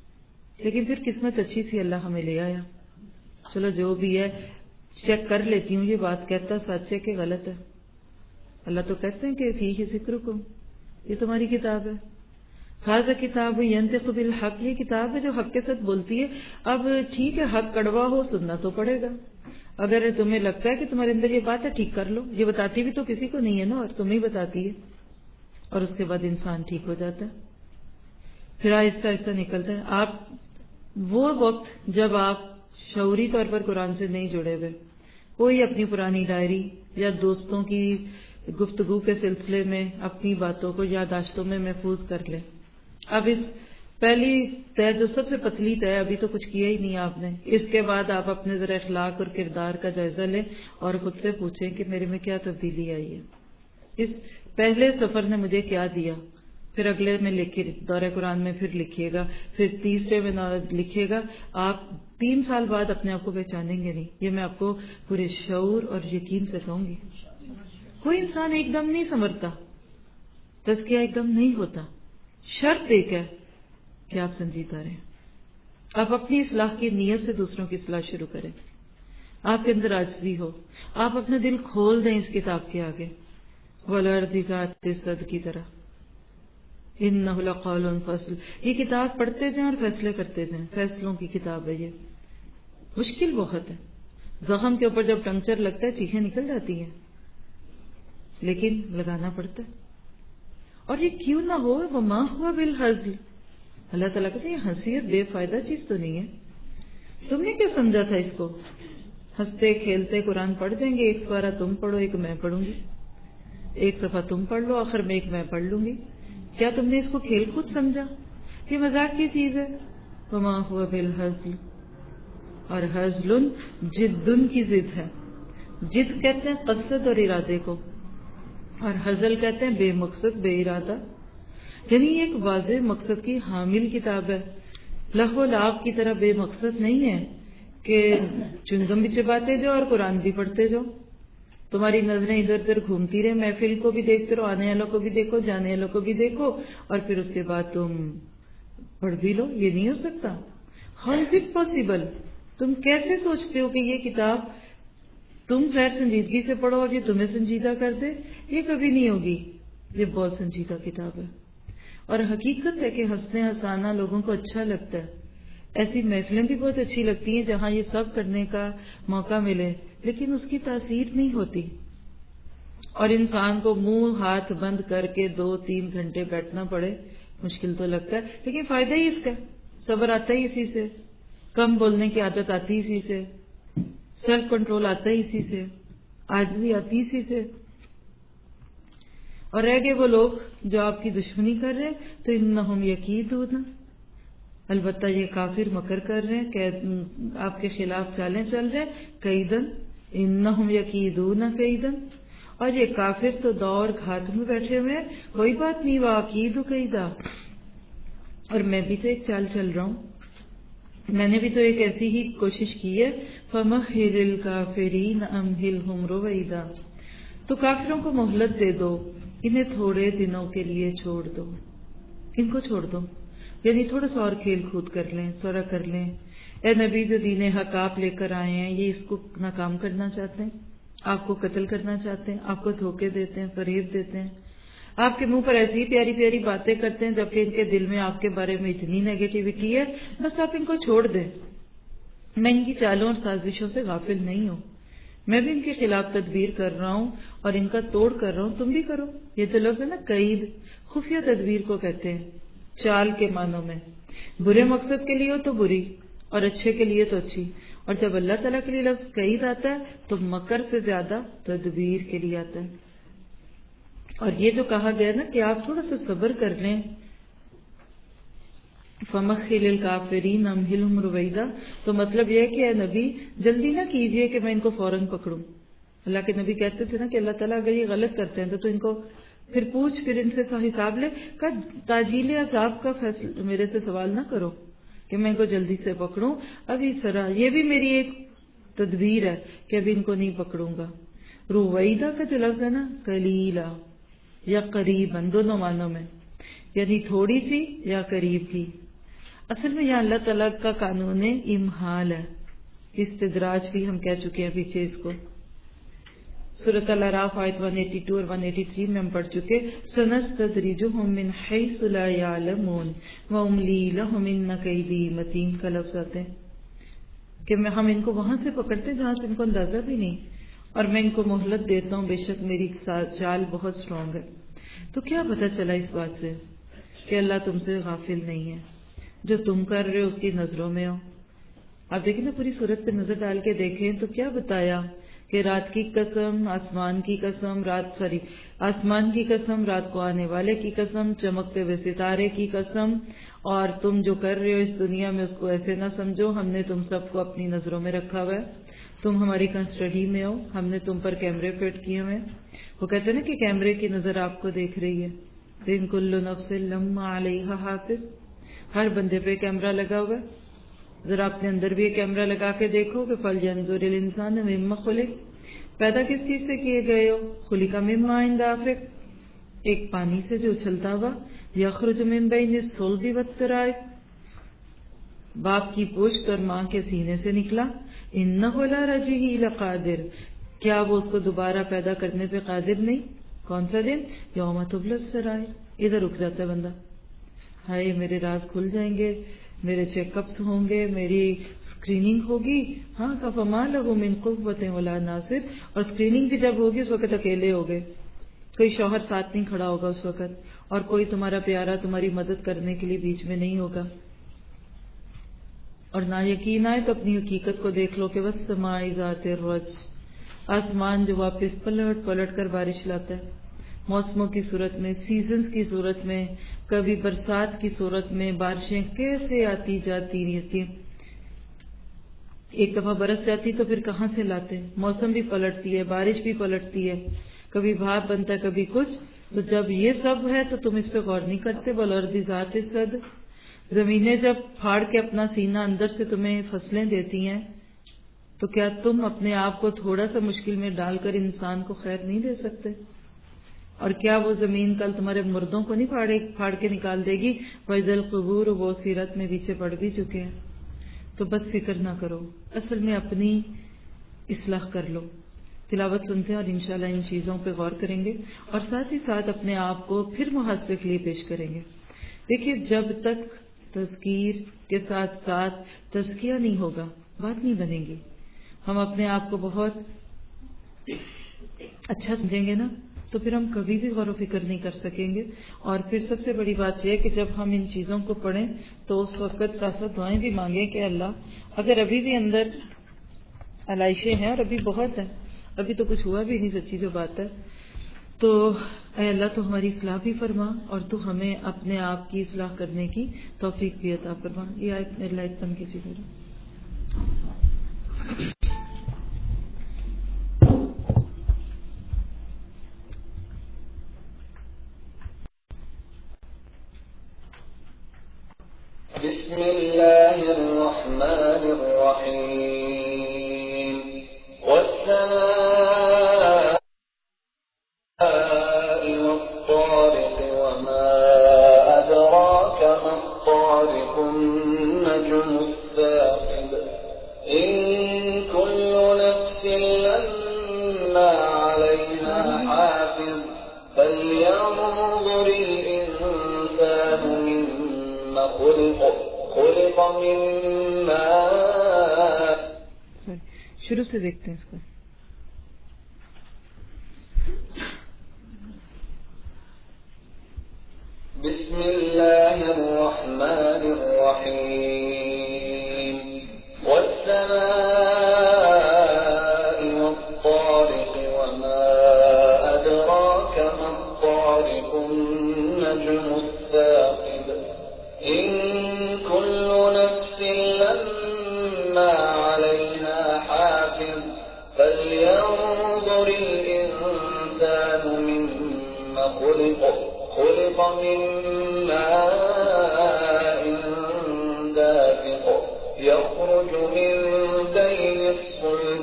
لیکن پھر قسمت اچھی سی، اللہ ہمیں لے آیا. چلو جو بھی ہے چیک کر لیتی ہوں یہ بات کہتا سچ ہے کہ غلط ہے. اللہ تو کہتے ہیں کہ فی ہی ذکرکم، یہ تمہاری کتاب ہے. ھذا کتاب ینطق بالحق، یہ کتاب ہے جو حق کے ساتھ بولتی ہے. اب ٹھیک ہے حق کڑوا ہو، سننا تو پڑے گا. اگر تمہیں لگتا ہے کہ تمہارے اندر یہ بات ہے، ٹھیک کر لو. یہ بتاتی بھی تو کسی کو نہیں ہے نا، اور تمہیں بتاتی ہے، اور اس کے بعد انسان ٹھیک ہو جاتا ہے. پھر آہستہ آہستہ نکلتا ہے. آپ وہ وقت جب آپ شعوری طور پر قرآن سے نہیں جڑے ہوئے، کوئی اپنی پرانی ڈائری یا دوستوں کی گفتگو کے سلسلے میں اپنی باتوں کو یادداشتوں میں محفوظ کر لیں. اب اس پہلی طے جو سب سے پتلی طے، ابھی تو کچھ کیا ہی نہیں آپ نے، اس کے بعد آپ اپنے ذرا اخلاق اور کردار کا جائزہ لیں اور خود سے پوچھیں کہ میرے میں کیا تبدیلی آئی ہے، اس پہلے سفر نے مجھے کیا دیا. پھر اگلے میں لکھے، دورہ قرآن میں پھر لکھیے گا، پھر تیسرے میں لکھیے گا. آپ تین سال بعد اپنے آپ کو پہچانیں گے نہیں. یہ میں آپ کو پورے شعور اور یقین سے کہوں گی. کوئی انسان ایک دم نہیں سنورتا، تزکیہ ایک دم نہیں ہوتا. شرط ایک ہے کہ آپ سنجیدہ رہیں، آپ اپنی اصلاح کی نیت سے دوسروں کی اصلاح شروع کریں، آپ کے اندر عاجزی ہو، آپ اپنا دل کھول دیں اس کتاب کے آگے. وَالْأَرْضِ ذَاتِ الصَّدْقِ کی طرح اِنَّهُ لَقَوْلٌ فَصْلٌ. یہ کتاب پڑھتے جائیں اور فیصلے کرتے جائیں. فیصلوں کی کتاب ہے یہ. مشکل بہت ہے. زخم کے اوپر جب پنکچر لگتا ہے چیخیں نکل جاتی ہیں، لیکن لگانا پڑتا ہے. اور یہ کیوں نہ ہو وما ہوا بالحزل. اللہ تعالیٰ کہتے ہیں یہ ہنسی بے فائدہ چیز تو نہیں ہے. تم نے کیا سمجھا تھا اس کو؟ ہنستے کھیلتے قرآن پڑھ دیں گے، ایک سوارہ تم پڑھو ایک میں پڑھوں گی، ایک صفحہ تم پڑھ لو آخر میں ایک میں پڑھ لوں گی. کیا تم نے اس کو کھیل کود سمجھا؟ یہ مذاق کی چیز ہے. وما ہوا بالحزل. اور حزل جدن کی ضد ہے. جد کہتے ہیں قصد اور ارادے کو، اور حزل کہتے ہیں بے مقصد بے ارادہ. یعنی یہ ایک واضح مقصد کی حامل کتاب ہے، لہو لعب کی طرح بے مقصد نہیں ہے کہ چنگم بھی چباتے جاؤ اور قرآن بھی پڑھتے جاؤ. تمہاری نظریں ادھر ادھر گھومتی رہے، محفل کو بھی دیکھتے رہو، آنے والوں کو بھی دیکھو جانے والوں کو بھی دیکھو، اور پھر اس کے بعد تم پڑھ بھی لو. یہ نہیں ہو سکتا. How is it possible? تم کیسے سوچتے ہو کہ یہ کتاب تم غیر سنجیدگی سے پڑھو اور یہ تمہیں سنجیدہ کر دے؟ یہ کبھی نہیں ہوگی. یہ بہت سنجیدہ کتاب ہے. اور حقیقت ہے کہ ہنسنے ہنسانا لوگوں کو اچھا لگتا ہے. ایسی محفلیں بھی بہت اچھی لگتی ہیں جہاں یہ سب کرنے کا موقع ملے، لیکن اس کی تاثیر نہیں ہوتی. اور انسان کو منہ ہاتھ بند کر کے دو تین گھنٹے بیٹھنا پڑے، مشکل تو لگتا ہے، لیکن فائدہ ہی اس کا. صبر آتا ہی اسی سے، کم بولنے کی عادت آتی اسی سے، سیلف کنٹرول آتا ہی اسی سے، عاجزی آتی اسی سے. اور رہ گئے وہ لوگ جو آپ کی دشمنی کر رہے ہیں تو انہم یکیدون، البتہ یہ کافر مکر کر رہے ہیں کہ آپ کے خلاف چالیں چل رہے ہیں. کیدن انہم یکیدون کیدن. اور یہ کافر تو دور گھات میں بیٹھے ہوئے ہیں. کوئی بات نہیں، واقید قیدا. اور میں بھی تو ایک چال چل رہا ہوں، میں نے بھی تو ایک ایسی ہی کوشش کی ہے. فمہل الکافرین امہلہم رویدا. تو کافروں کو مہلت دے دو، انہیں تھوڑے دنوں کے لیے چھوڑ دو، ان کو چھوڑ دو. یعنی تھوڑا سا اور کھیل کود کر لیں، سورا کر لیں. اے نبی جو دین حق آپ لے کر آئے ہیں، یہ اس کو ناکام کرنا چاہتے ہیں، آپ کو قتل کرنا چاہتے ہیں، آپ کو دھوکے دیتے ہیں، فریب دیتے ہیں، آپ کے منہ پر ایسی پیاری پیاری باتیں کرتے ہیں جبکہ ان کے دل میں آپ کے بارے میں اتنی نیگیٹیوٹی ہے. بس آپ ان کو چھوڑ دیں. میں ان کی چالوں اور سازشوں سے غافل نہیں ہوں، میں بھی ان کے خلاف تدبیر کر رہا ہوں اور ان کا توڑ کر رہا ہوں، تم بھی کرو. یہ جو لفظ ہے نا قید، خفیہ تدبیر کو کہتے ہیں، چال کے معنوں میں. برے مقصد کے لیے ہو تو بری اور اچھے کے لیے تو اچھی. اور جب اللہ تعالیٰ کے لیے لفظ قید آتا ہے تو مکر سے زیادہ تدبیر کے لیے آتا ہے. اور یہ جو کہا گیا نا کہ آپ تھوڑا سا صبر کر لیں، فمخل الکافرین امہلہم رویدا، تو مطلب یہ ہے کہ اے نبی جلدی نہ کیجئے کہ میں ان کو فوراً پکڑوں. اللہ کے نبی کہتے تھے نا کہ اللہ تعالیٰ اگر یہ غلط کرتے ہیں تو تو ان کو پھر پوچھ، پھر ان سے حساب لے. کہ تاجیل عذاب کا فیصلہ میرے سے سوال نہ کرو کہ میں ان کو جلدی سے پکڑوں. ابھی سرا یہ بھی میری ایک تدبیر ہے کہ ابھی ان کو نہیں پکڑوں گا. رویدا کا جو لفظ ہے نا قلیلا یا قریباً، دونوں معنوں میں، یعنی تھوڑی سی یا قریب کی. اصل میں یہاں اللہ تعالیٰ کا قانون امہال ہے. استدراج بھی ہم کہہ چکے ہیں پیچھے اس کو. سورۃ الاعراف آیت ایک سو بانوے اور ایک سو ترانوے میں ہم پڑھ چکے. سنستدرجہم من حیث لا یعلمون واملی لہم ان کیدی متین کا لفظ آتے ہیں کہ ہم ان کو وہاں سے پکڑتے ہیں جہاں سے ان کو اندازہ بھی نہیں، اور میں ان کو مہلت دیتا ہوں، بے شک میری چال بہت اسٹرانگ ہے. تو کیا پتہ چلا اس بات سے کہ اللہ تم سے غافل نہیں ہے، جو تم کر رہے ہو اس کی نظروں میں ہو. آپ دیکھیں نا پوری صورت پہ نظر ڈال کے دیکھیں تو کیا بتایا کہ رات کی قسم، آسمان کی قسم، رات سوری آسمان کی قسم، رات کو آنے والے کی قسم، چمکتے ہوئے ستارے کی قسم، اور تم جو کر رہے ہو اس دنیا میں اس کو ایسے نہ سمجھو، ہم نے تم سب کو اپنی نظروں میں رکھا ہوا ہے، تم ہماری کسٹڈی میں ہو، ہم نے تم پر کیمرے فٹ کیے ہوئے. وہ کہتے ہیں نا کہ کیمرے کی نظر آپ کو دیکھ رہی ہے. ان کل نفس لما علیہا حافظ، ہر بندے پہ کیمرہ لگا ہوا ہے. ذرا اپنے اندر بھی کیمرہ لگا کے دیکھو کہ فَلْيَنْظُرِ الْإِنسَانُ مِمَّ خُلِقَ، پیدا کس چیز سے کیے گئے ہو؟ خُلِقَ مِن مَاءٍ دَافِقٍ، ایک پانی سے جو اچھلتا ہوا. يَخْرُجُ مِن بَيْنِ الصُّلْبِ وَالتَّرَائِبِ، باپ کی پشت اور ماں کے سینے سے نکلا. إِنَّهُ عَلَىٰ رَجْعِهِ لَقَادِرٌ، کیا وہ اس کو دوبارہ پیدا کرنے پہ قادر نہیں؟ کون سا دن؟ یوم تبلی السرائر. ادھر رک جاتا ہے بندہ، ہائے میرے راز کھل جائیں گے، میرے چیک اپس ہوں گے، میری اسکریننگ ہوگی. ہاں فما لہ من قوۃ ولا ناصر، اور اسکریننگ بھی جب ہوگی اس وقت اکیلے ہوگے، کوئی شوہر ساتھ نہیں کھڑا ہوگا اس وقت، اور کوئی تمہارا پیارا تمہاری مدد کرنے کے لیے بیچ میں نہیں ہوگا. اور نہ یقین آئے تو اپنی حقیقت کو دیکھ لو کہ والسماء ذات الرجع، آسمان جو واپس پلٹ پلٹ کر بارش لاتا ہے، موسموں کی صورت میں، سیزنز کی صورت میں، کبھی برسات کی صورت میں. بارشیں کیسے آتی جاتی رہتی ہیں، ایک دفعہ برس جاتی تو پھر کہاں سے لاتے. موسم بھی پلٹتی ہے، بارش بھی پلٹتی ہے، کبھی بھاپ بنتا ہے کبھی کچھ. تو جب یہ سب ہے تو تم اس پہ غور نہیں کرتے. والارض ذات الصدع، زمینیں جب پھاڑ کے اپنا سینہ اندر سے تمہیں فصلیں دیتی ہیں تو کیا تم اپنے آپ کو تھوڑا سا مشکل میں ڈال کر انسان کو خیر نہیں دے سکتے؟ اور کیا وہ زمین کل تمہارے مردوں کو نہیں پھاڑے پھاڑ کے نکال دے گی؟ وَإِذَا الْقُبُورُ، وہ سیرت میں پیچھے پڑ بھی چکے ہیں. تو بس فکر نہ کرو، اصل میں اپنی اصلاح کر لو. تلاوت سنتے ہیں اور انشاءاللہ ان چیزوں پہ غور کریں گے، اور ساتھ ہی ساتھ اپنے آپ کو پھر محاسبے کے لیے پیش کریں گے. دیکھیے، جب تک تذکیر کے ساتھ ساتھ تزکیہ نہیں ہوگا بات نہیں بنے گی. ہم اپنے آپ کو بہت اچھا سمجھیں گے نا تو پھر ہم کبھی بھی غور و فکر نہیں کر سکیں گے. اور پھر سب سے بڑی بات یہ ہے کہ جب ہم ان چیزوں کو پڑھیں تو اس وقت ساتھ ساتھ دعائیں بھی مانگیں کہ اللہ اگر ابھی بھی اندر علائشیں ہیں، اور ابھی بہت ہیں، ابھی تو کچھ ہوا بھی نہیں سچی جو بات ہے، تو اے اللہ تو ہماری اصلاح بھی فرما، اور تو ہمیں اپنے آپ کی اصلاح کرنے کی توفیق بھی عطا فرما. یہ آیت اللہ اتم کیجیے ذرا. بسم اللہ الرحمن الرحیم. والسماء والطارق وما أدراك ما الطارق النجم الثاقب إن كل نفس لما عليها حافظ فلينظر الإنسان مما خلق خلق من ماء. شروع سے دیکھتے ہیں اس کو. بسم اللہ الرحمن الرحیم. والسماء والطارق وما أدراك ما الطارق النجم الثاقب إن كل نفس لما عليها حافظ فلينظر الإنسان مما خلق خلق من ماء دافق يخرج من بين الصلب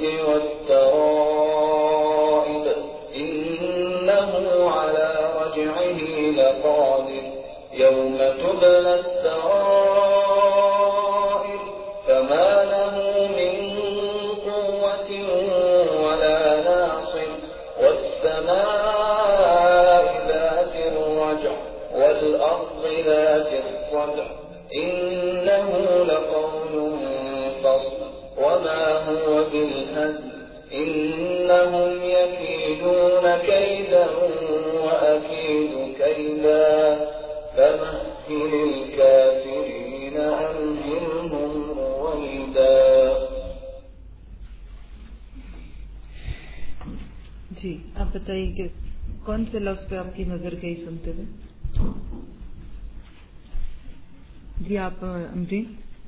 والترائب إنه على رجعه لقادر يوم تبلى السرائر فما له من قوة ولا ناصر. والسماء ذات الرجع والأرض ذات الصدع إنه لقول فصل وما هو بالهزل إنهم يكيدون كيدا وأكيد كيدا فمهل الكافرين أمهلهم رويدا. جی آپ بتائیے کہ کون سے لفظ پہ آپ کی نظر گئی سنتے ہوئے؟ جی آپ امرین.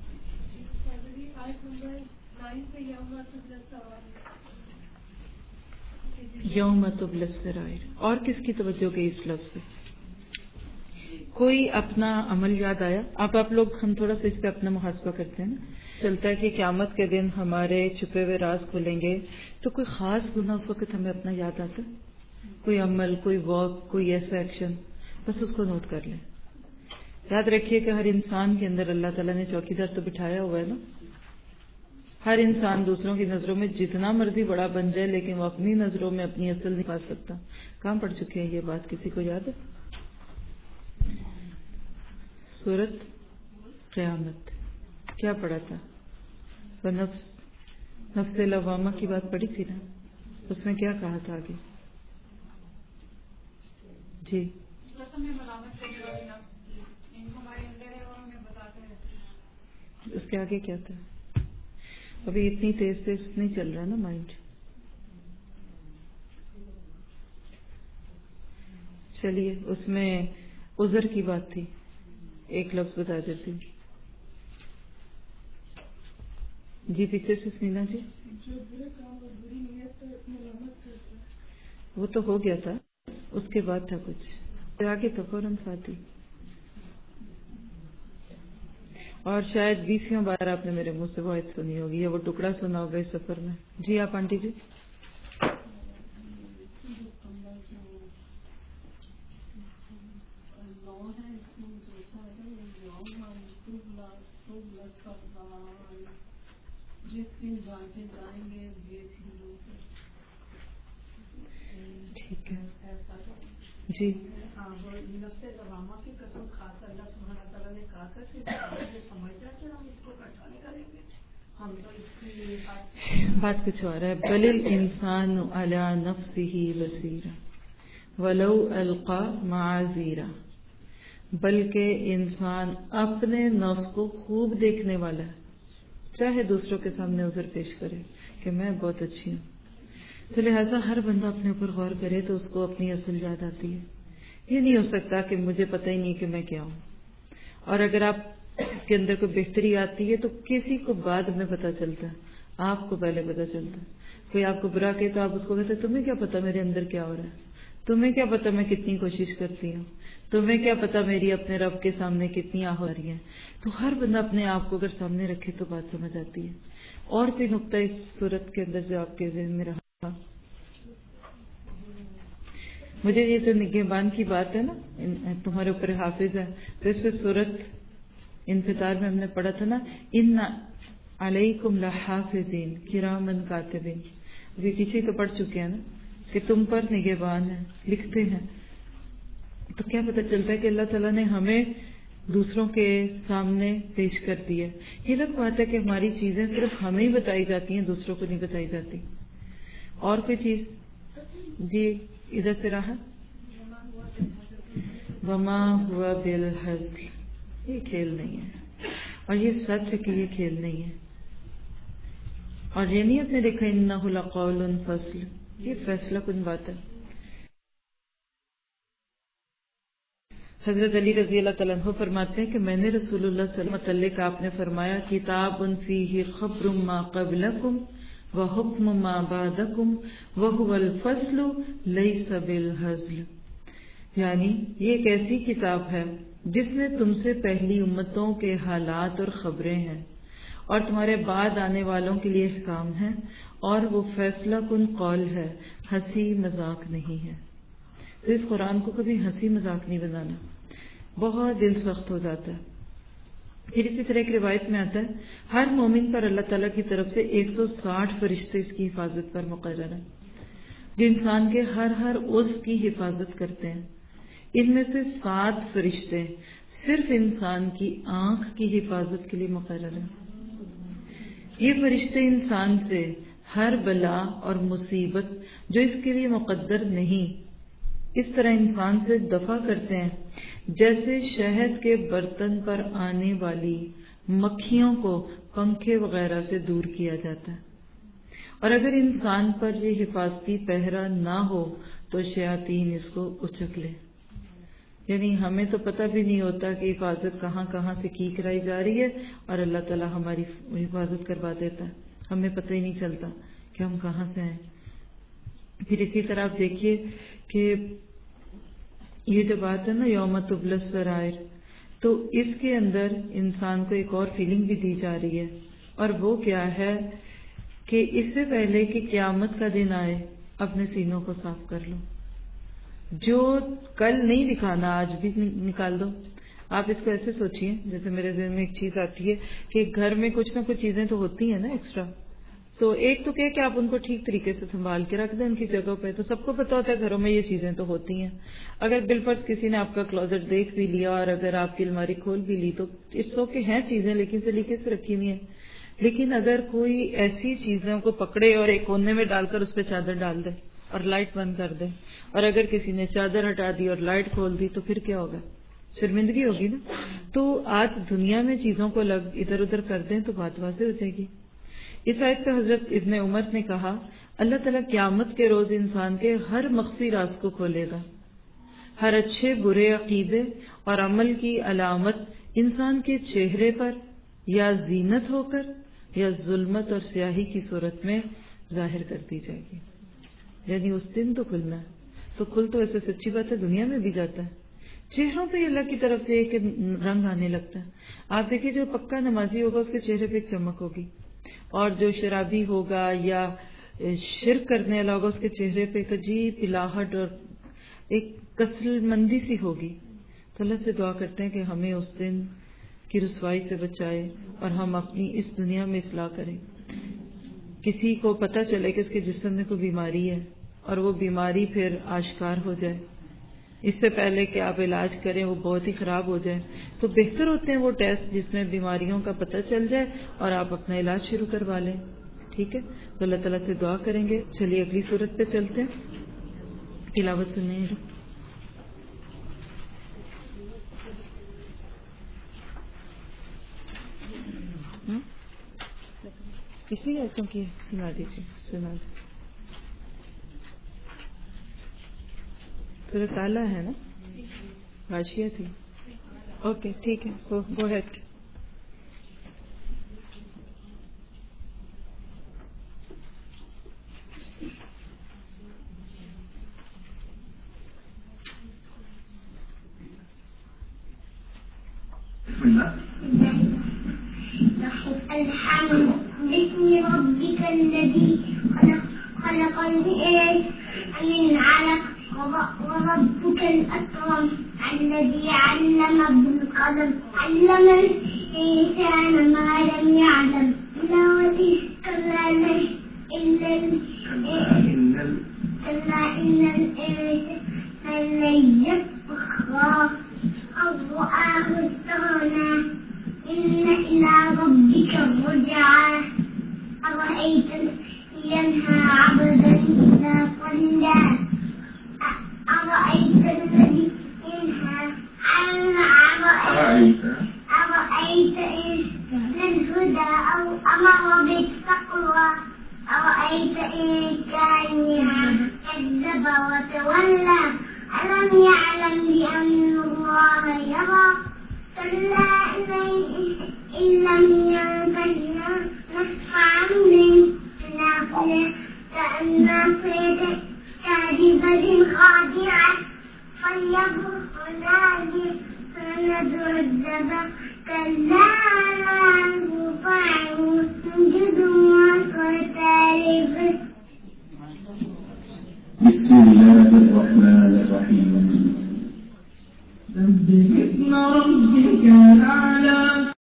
یوم تبلی السرائر. اور کس کی توجہ گئی اس لفظ پہ؟ کوئی اپنا عمل یاد آیا؟ آپ آپ لوگ ہم تھوڑا سا اس پہ اپنا محاسبہ کرتے ہیں نا. چلتا ہے کہ قیامت کے دن ہمارے چھپے ہوئے راز کھلیں گے تو کوئی خاص گناہ اس وقت ہمیں اپنا یاد آتا ہے؟ کوئی عمل، کوئی ورک، کوئی ایسا ایکشن، بس اس کو نوٹ کر لیں. یاد رکھیے کہ ہر انسان کے اندر اللہ تعالیٰ نے چوکیدار تو بٹھایا ہوا ہے نا. ہر انسان دوسروں کی نظروں میں جتنا مرضی بڑا بن جائے لیکن وہ اپنی نظروں میں اپنی اصل نہیں پا سکتا. کہاں پڑھ چکے ہیں یہ بات؟ کسی کو یاد ہے؟ سورت قیامت کیا پڑھا تھا؟ وہ نفس نفس لوامہ کی بات پڑھی تھی نا. اس میں کیا کہا تھا آگے؟ جی اس کے آگے کیا تھا؟ ابھی اتنی تیز تیز نہیں چل رہا نا مائنڈ. چلیے اس میں عذر کی بات تھی، ایک لفظ بتا دیتی ہوں. جی پیچھے سے سمینا جی. وہ تو ہو گیا تھا، اس کے بعد تھا کچھ آگے تو فوراً ساتھی. اور شاید بیسویں بار آپ نے میرے منہ سے بہت سنی ہوگی، یا وہ ٹکڑا سنا ہوگا اس سفر میں. جی آپ آنٹی جی. ٹھیک ہے جی. نفس لوامہ کی قسم کھا کر اللہ سبحانہ تعالیٰ نے کہا تھا کہ جو سمجھتا ہے ہم اس کو اکٹھا نہیں کریں گے، ہم تو اس کی بات کچھ اور ہے. بل الانسان علی نفسہ بصیرہ ولو القی معاذیرہ. بلکہ انسان اپنے نفس کو خوب دیکھنے والا ہے، چاہے دوسروں کے سامنے عذر پیش کرے کہ میں بہت اچھی ہوں. تو لہٰذا ہر بندہ اپنے اوپر غور کرے تو اس کو اپنی اصل یاد آتی ہے. یہ نہیں ہو سکتا کہ مجھے پتہ ہی نہیں کہ میں کیا ہوں. اور اگر آپ کے اندر کوئی بہتری آتی ہے تو کسی کو بعد میں پتہ چلتا ہے، آپ کو پہلے پتہ چلتا ہے. کوئی آپ کو برا کہ تو آپ اس کو کہتے ہیں تمہیں کیا پتا میرے اندر کیا ہو رہا ہے، تمہیں کیا پتا میں کتنی کوشش کرتی ہوں، تمہیں کیا پتا میری اپنے رب کے سامنے کتنی آہ ہو رہی ہے. تو ہر بندہ اپنے آپ کو اگر سامنے رکھے تو بات سمجھ آتی ہے. اور کوئی نقطہ اس صورت کے اندر جو آپ کے ذہن میں رہا؟ مجھے یہ جو نگہبان کی بات ہے نا، تمہارے اوپر حافظ ہے، تو اس پہ صورت انفطار میں ہم نے پڑھا تھا نا، ان علیکم لحافظین کرامن کاتبین. ابھی پیچھے تو پڑھ چکے ہیں نا کہ تم پر نگہبان ہیں، لکھتے ہیں. تو کیا پتہ چلتا ہے کہ اللہ تعالیٰ نے ہمیں دوسروں کے سامنے پیش کر دیا. یہ الگ بات ہے کہ ہماری چیزیں صرف ہمیں ہی بتائی جاتی ہیں، دوسروں کو نہیں بتائی جاتی. اور کوئی چیز؟ جی ادھر سے رہا. وما ہوا بالحزل، یہ کھیل نہیں ہے. اور یہ سچ ہے کہ یہ کھیل نہیں ہے. اور یہ نہیں آپ نے دیکھا انہ لقول فصل، یہ فیصلہ کن بات ہے. حضرت علی رضی اللہ تعالیٰ عنہ فرماتے ہیں کہ میں نے رسول اللہ صلی اللہ علیہ وسلم متعلق آپ نے فرمایا کتاب فیہ خبر ما قبلکم وحکم ما بعدکم وہو الفصل لیس بالہزل. یعنی یہ ایک ایسی کتاب ہے جس میں تم سے پہلی امتوں کے حالات اور خبریں ہیں اور تمہارے بعد آنے والوں کے لیے احکام ہیں، اور وہ فیصلہ کن قول ہے، ہنسی مذاق نہیں ہے. تو اس قرآن کو کبھی ہنسی مذاق نہیں بنانا، بہت دل سخت ہو جاتا ہے. پھر اسی طرح ایک روایت میں آتا ہے ہر مومن پر اللہ تعالیٰ کی طرف سے ایک سو ساٹھ فرشتے اس کی حفاظت پر مقرر ہیں جو انسان کے ہر ہر عضو کی حفاظت کرتے ہیں. ان میں سے سات فرشتے صرف انسان کی آنکھ کی حفاظت کے لیے مقرر ہیں. یہ فرشتے انسان سے ہر بلا اور مصیبت جو اس کے لیے مقدر نہیں اس طرح انسان سے دفع کرتے ہیں جیسے شہد کے برتن پر آنے والی مکھیوں کو پنکھے وغیرہ سے دور کیا جاتا ہے. اور اگر انسان پر یہ حفاظتی پہرا نہ ہو تو شیاطین اس کو اچک لے. یعنی ہمیں تو پتہ بھی نہیں ہوتا کہ حفاظت کہاں کہاں سے کی کرائی جا رہی ہے، اور اللہ تعالیٰ ہماری حفاظت کروا دیتا ہے، ہمیں پتہ ہی نہیں چلتا کہ ہم کہاں سے آئیں. پھر اسی طرح آپ دیکھیے کہ یہ جو بات ہے نا یوم تبلی السرائر، تو اس کے اندر انسان کو ایک اور فیلنگ بھی دی جا رہی ہے، اور وہ کیا ہے کہ اس سے پہلے کہ قیامت کا دن آئے اپنے سینوں کو صاف کر لو. جو کل نہیں دکھانا آج بھی نکال دو. آپ اس کو ایسے سوچیے، جیسے میرے ذہن میں ایک چیز آتی ہے کہ گھر میں کچھ نہ کچھ چیزیں تو ہوتی ہیں نا ایکسٹرا، تو ایک تو کہ آپ ان کو ٹھیک طریقے سے سنبھال کے رکھ دیں ان کی جگہ پہ. تو سب کو پتا ہوتا ہے گھروں میں یہ چیزیں تو ہوتی ہیں. اگر بالفرض کسی نے آپ کا کلوزٹ دیکھ بھی لیا اور اگر آپ کی الماری کھول بھی لی تو اس سو کے ہیں چیزیں لیکن سلیقے سے رکھی ہوئی ہیں. لیکن اگر کوئی ایسی چیزوں کو پکڑے اور ایک کونے میں ڈال کر اس پہ چادر ڈال دے اور لائٹ بند کر دیں، اور اگر کسی نے چادر ہٹا دی اور لائٹ کھول دی تو پھر کیا ہوگا؟ شرمندگی ہوگی نا. تو آج دنیا میں چیزوں کو الگ ادھر ادھر کر دیں تو بات واضح ہو جائے گی. اس آیت پہ حضرت ابن عمر نے کہا اللہ تعالیٰ قیامت کے روز انسان کے ہر مخفی راز کو کھولے گا. ہر اچھے برے عقیدے اور عمل کی علامت انسان کے چہرے پر یا زینت ہو کر یا ظلمت اور سیاہی کی صورت میں ظاہر کر دی جائے گی. یعنی اس دن تو کھلنا ہے. تو کھل تو ایسے سچی بات ہے دنیا میں بھی جاتا ہے. چہروں پہ اللہ کی طرف سے ایک رنگ آنے لگتا ہے. آپ دیکھیے جو پکا نمازی ہوگا اس کے چہرے پہ ایک چمک ہوگی، اور جو شرابی ہوگا یا شرک کرنے والا ہوگا اس کے چہرے پہ ایک عجیب پلاہٹ اور ایک کسل مندی سی ہوگی. تو اللہ سے دعا کرتے ہیں کہ ہمیں اس دن کی رسوائی سے بچائے اور ہم اپنی اس دنیا میں اصلاح کریں. کسی کو پتہ چلے کہ اس کے جسم میں کوئی بیماری ہے اور وہ بیماری پھر آشکار ہو جائے، اس سے پہلے کہ آپ علاج کریں وہ بہت ہی خراب ہو جائے، تو بہتر ہوتے ہیں وہ ٹیسٹ جس میں بیماریوں کا پتہ چل جائے اور آپ اپنا علاج شروع کروا لیں. ٹھیک ہے، تو اللہ تعالیٰ سے دعا کریں گے. چلیے اگلی صورت پہ چلتے ہیں، تلاوت سنیں. اسی آیتوں کی سنا دیجیے، سنا دیجیے. سورۃ اعلیٰ ہے نا، غاشیہ تھی. اوکے ٹھیک ہے، گو ہیڈ. الحمد باسم ربك الذي خلق خلق من علق وربك الأكرم الذي علم بالقلم علم الإنسان ما لم يعلم كلا إلا إن الإنسان ليطغى أن رآه استغنى إن إلى ربك الرجعى أرأيت ينهى عبدا إذا صلى أرأيت الذي ينهى أرأيت أرأيت إن الهدى أو أمر بالتقوى أرأيت إن كان كذب وتولى ألم يعلم بأن الله يرى كلا إن لم ينته نصفعا بالناصية كالناصية كاذبة خادعة فليدع ناديه فليدع الدبر كلا لا تطعه اسجد واقترب. بسم الله الرحمن الرحيم. سبح اسم ربك الأعلى.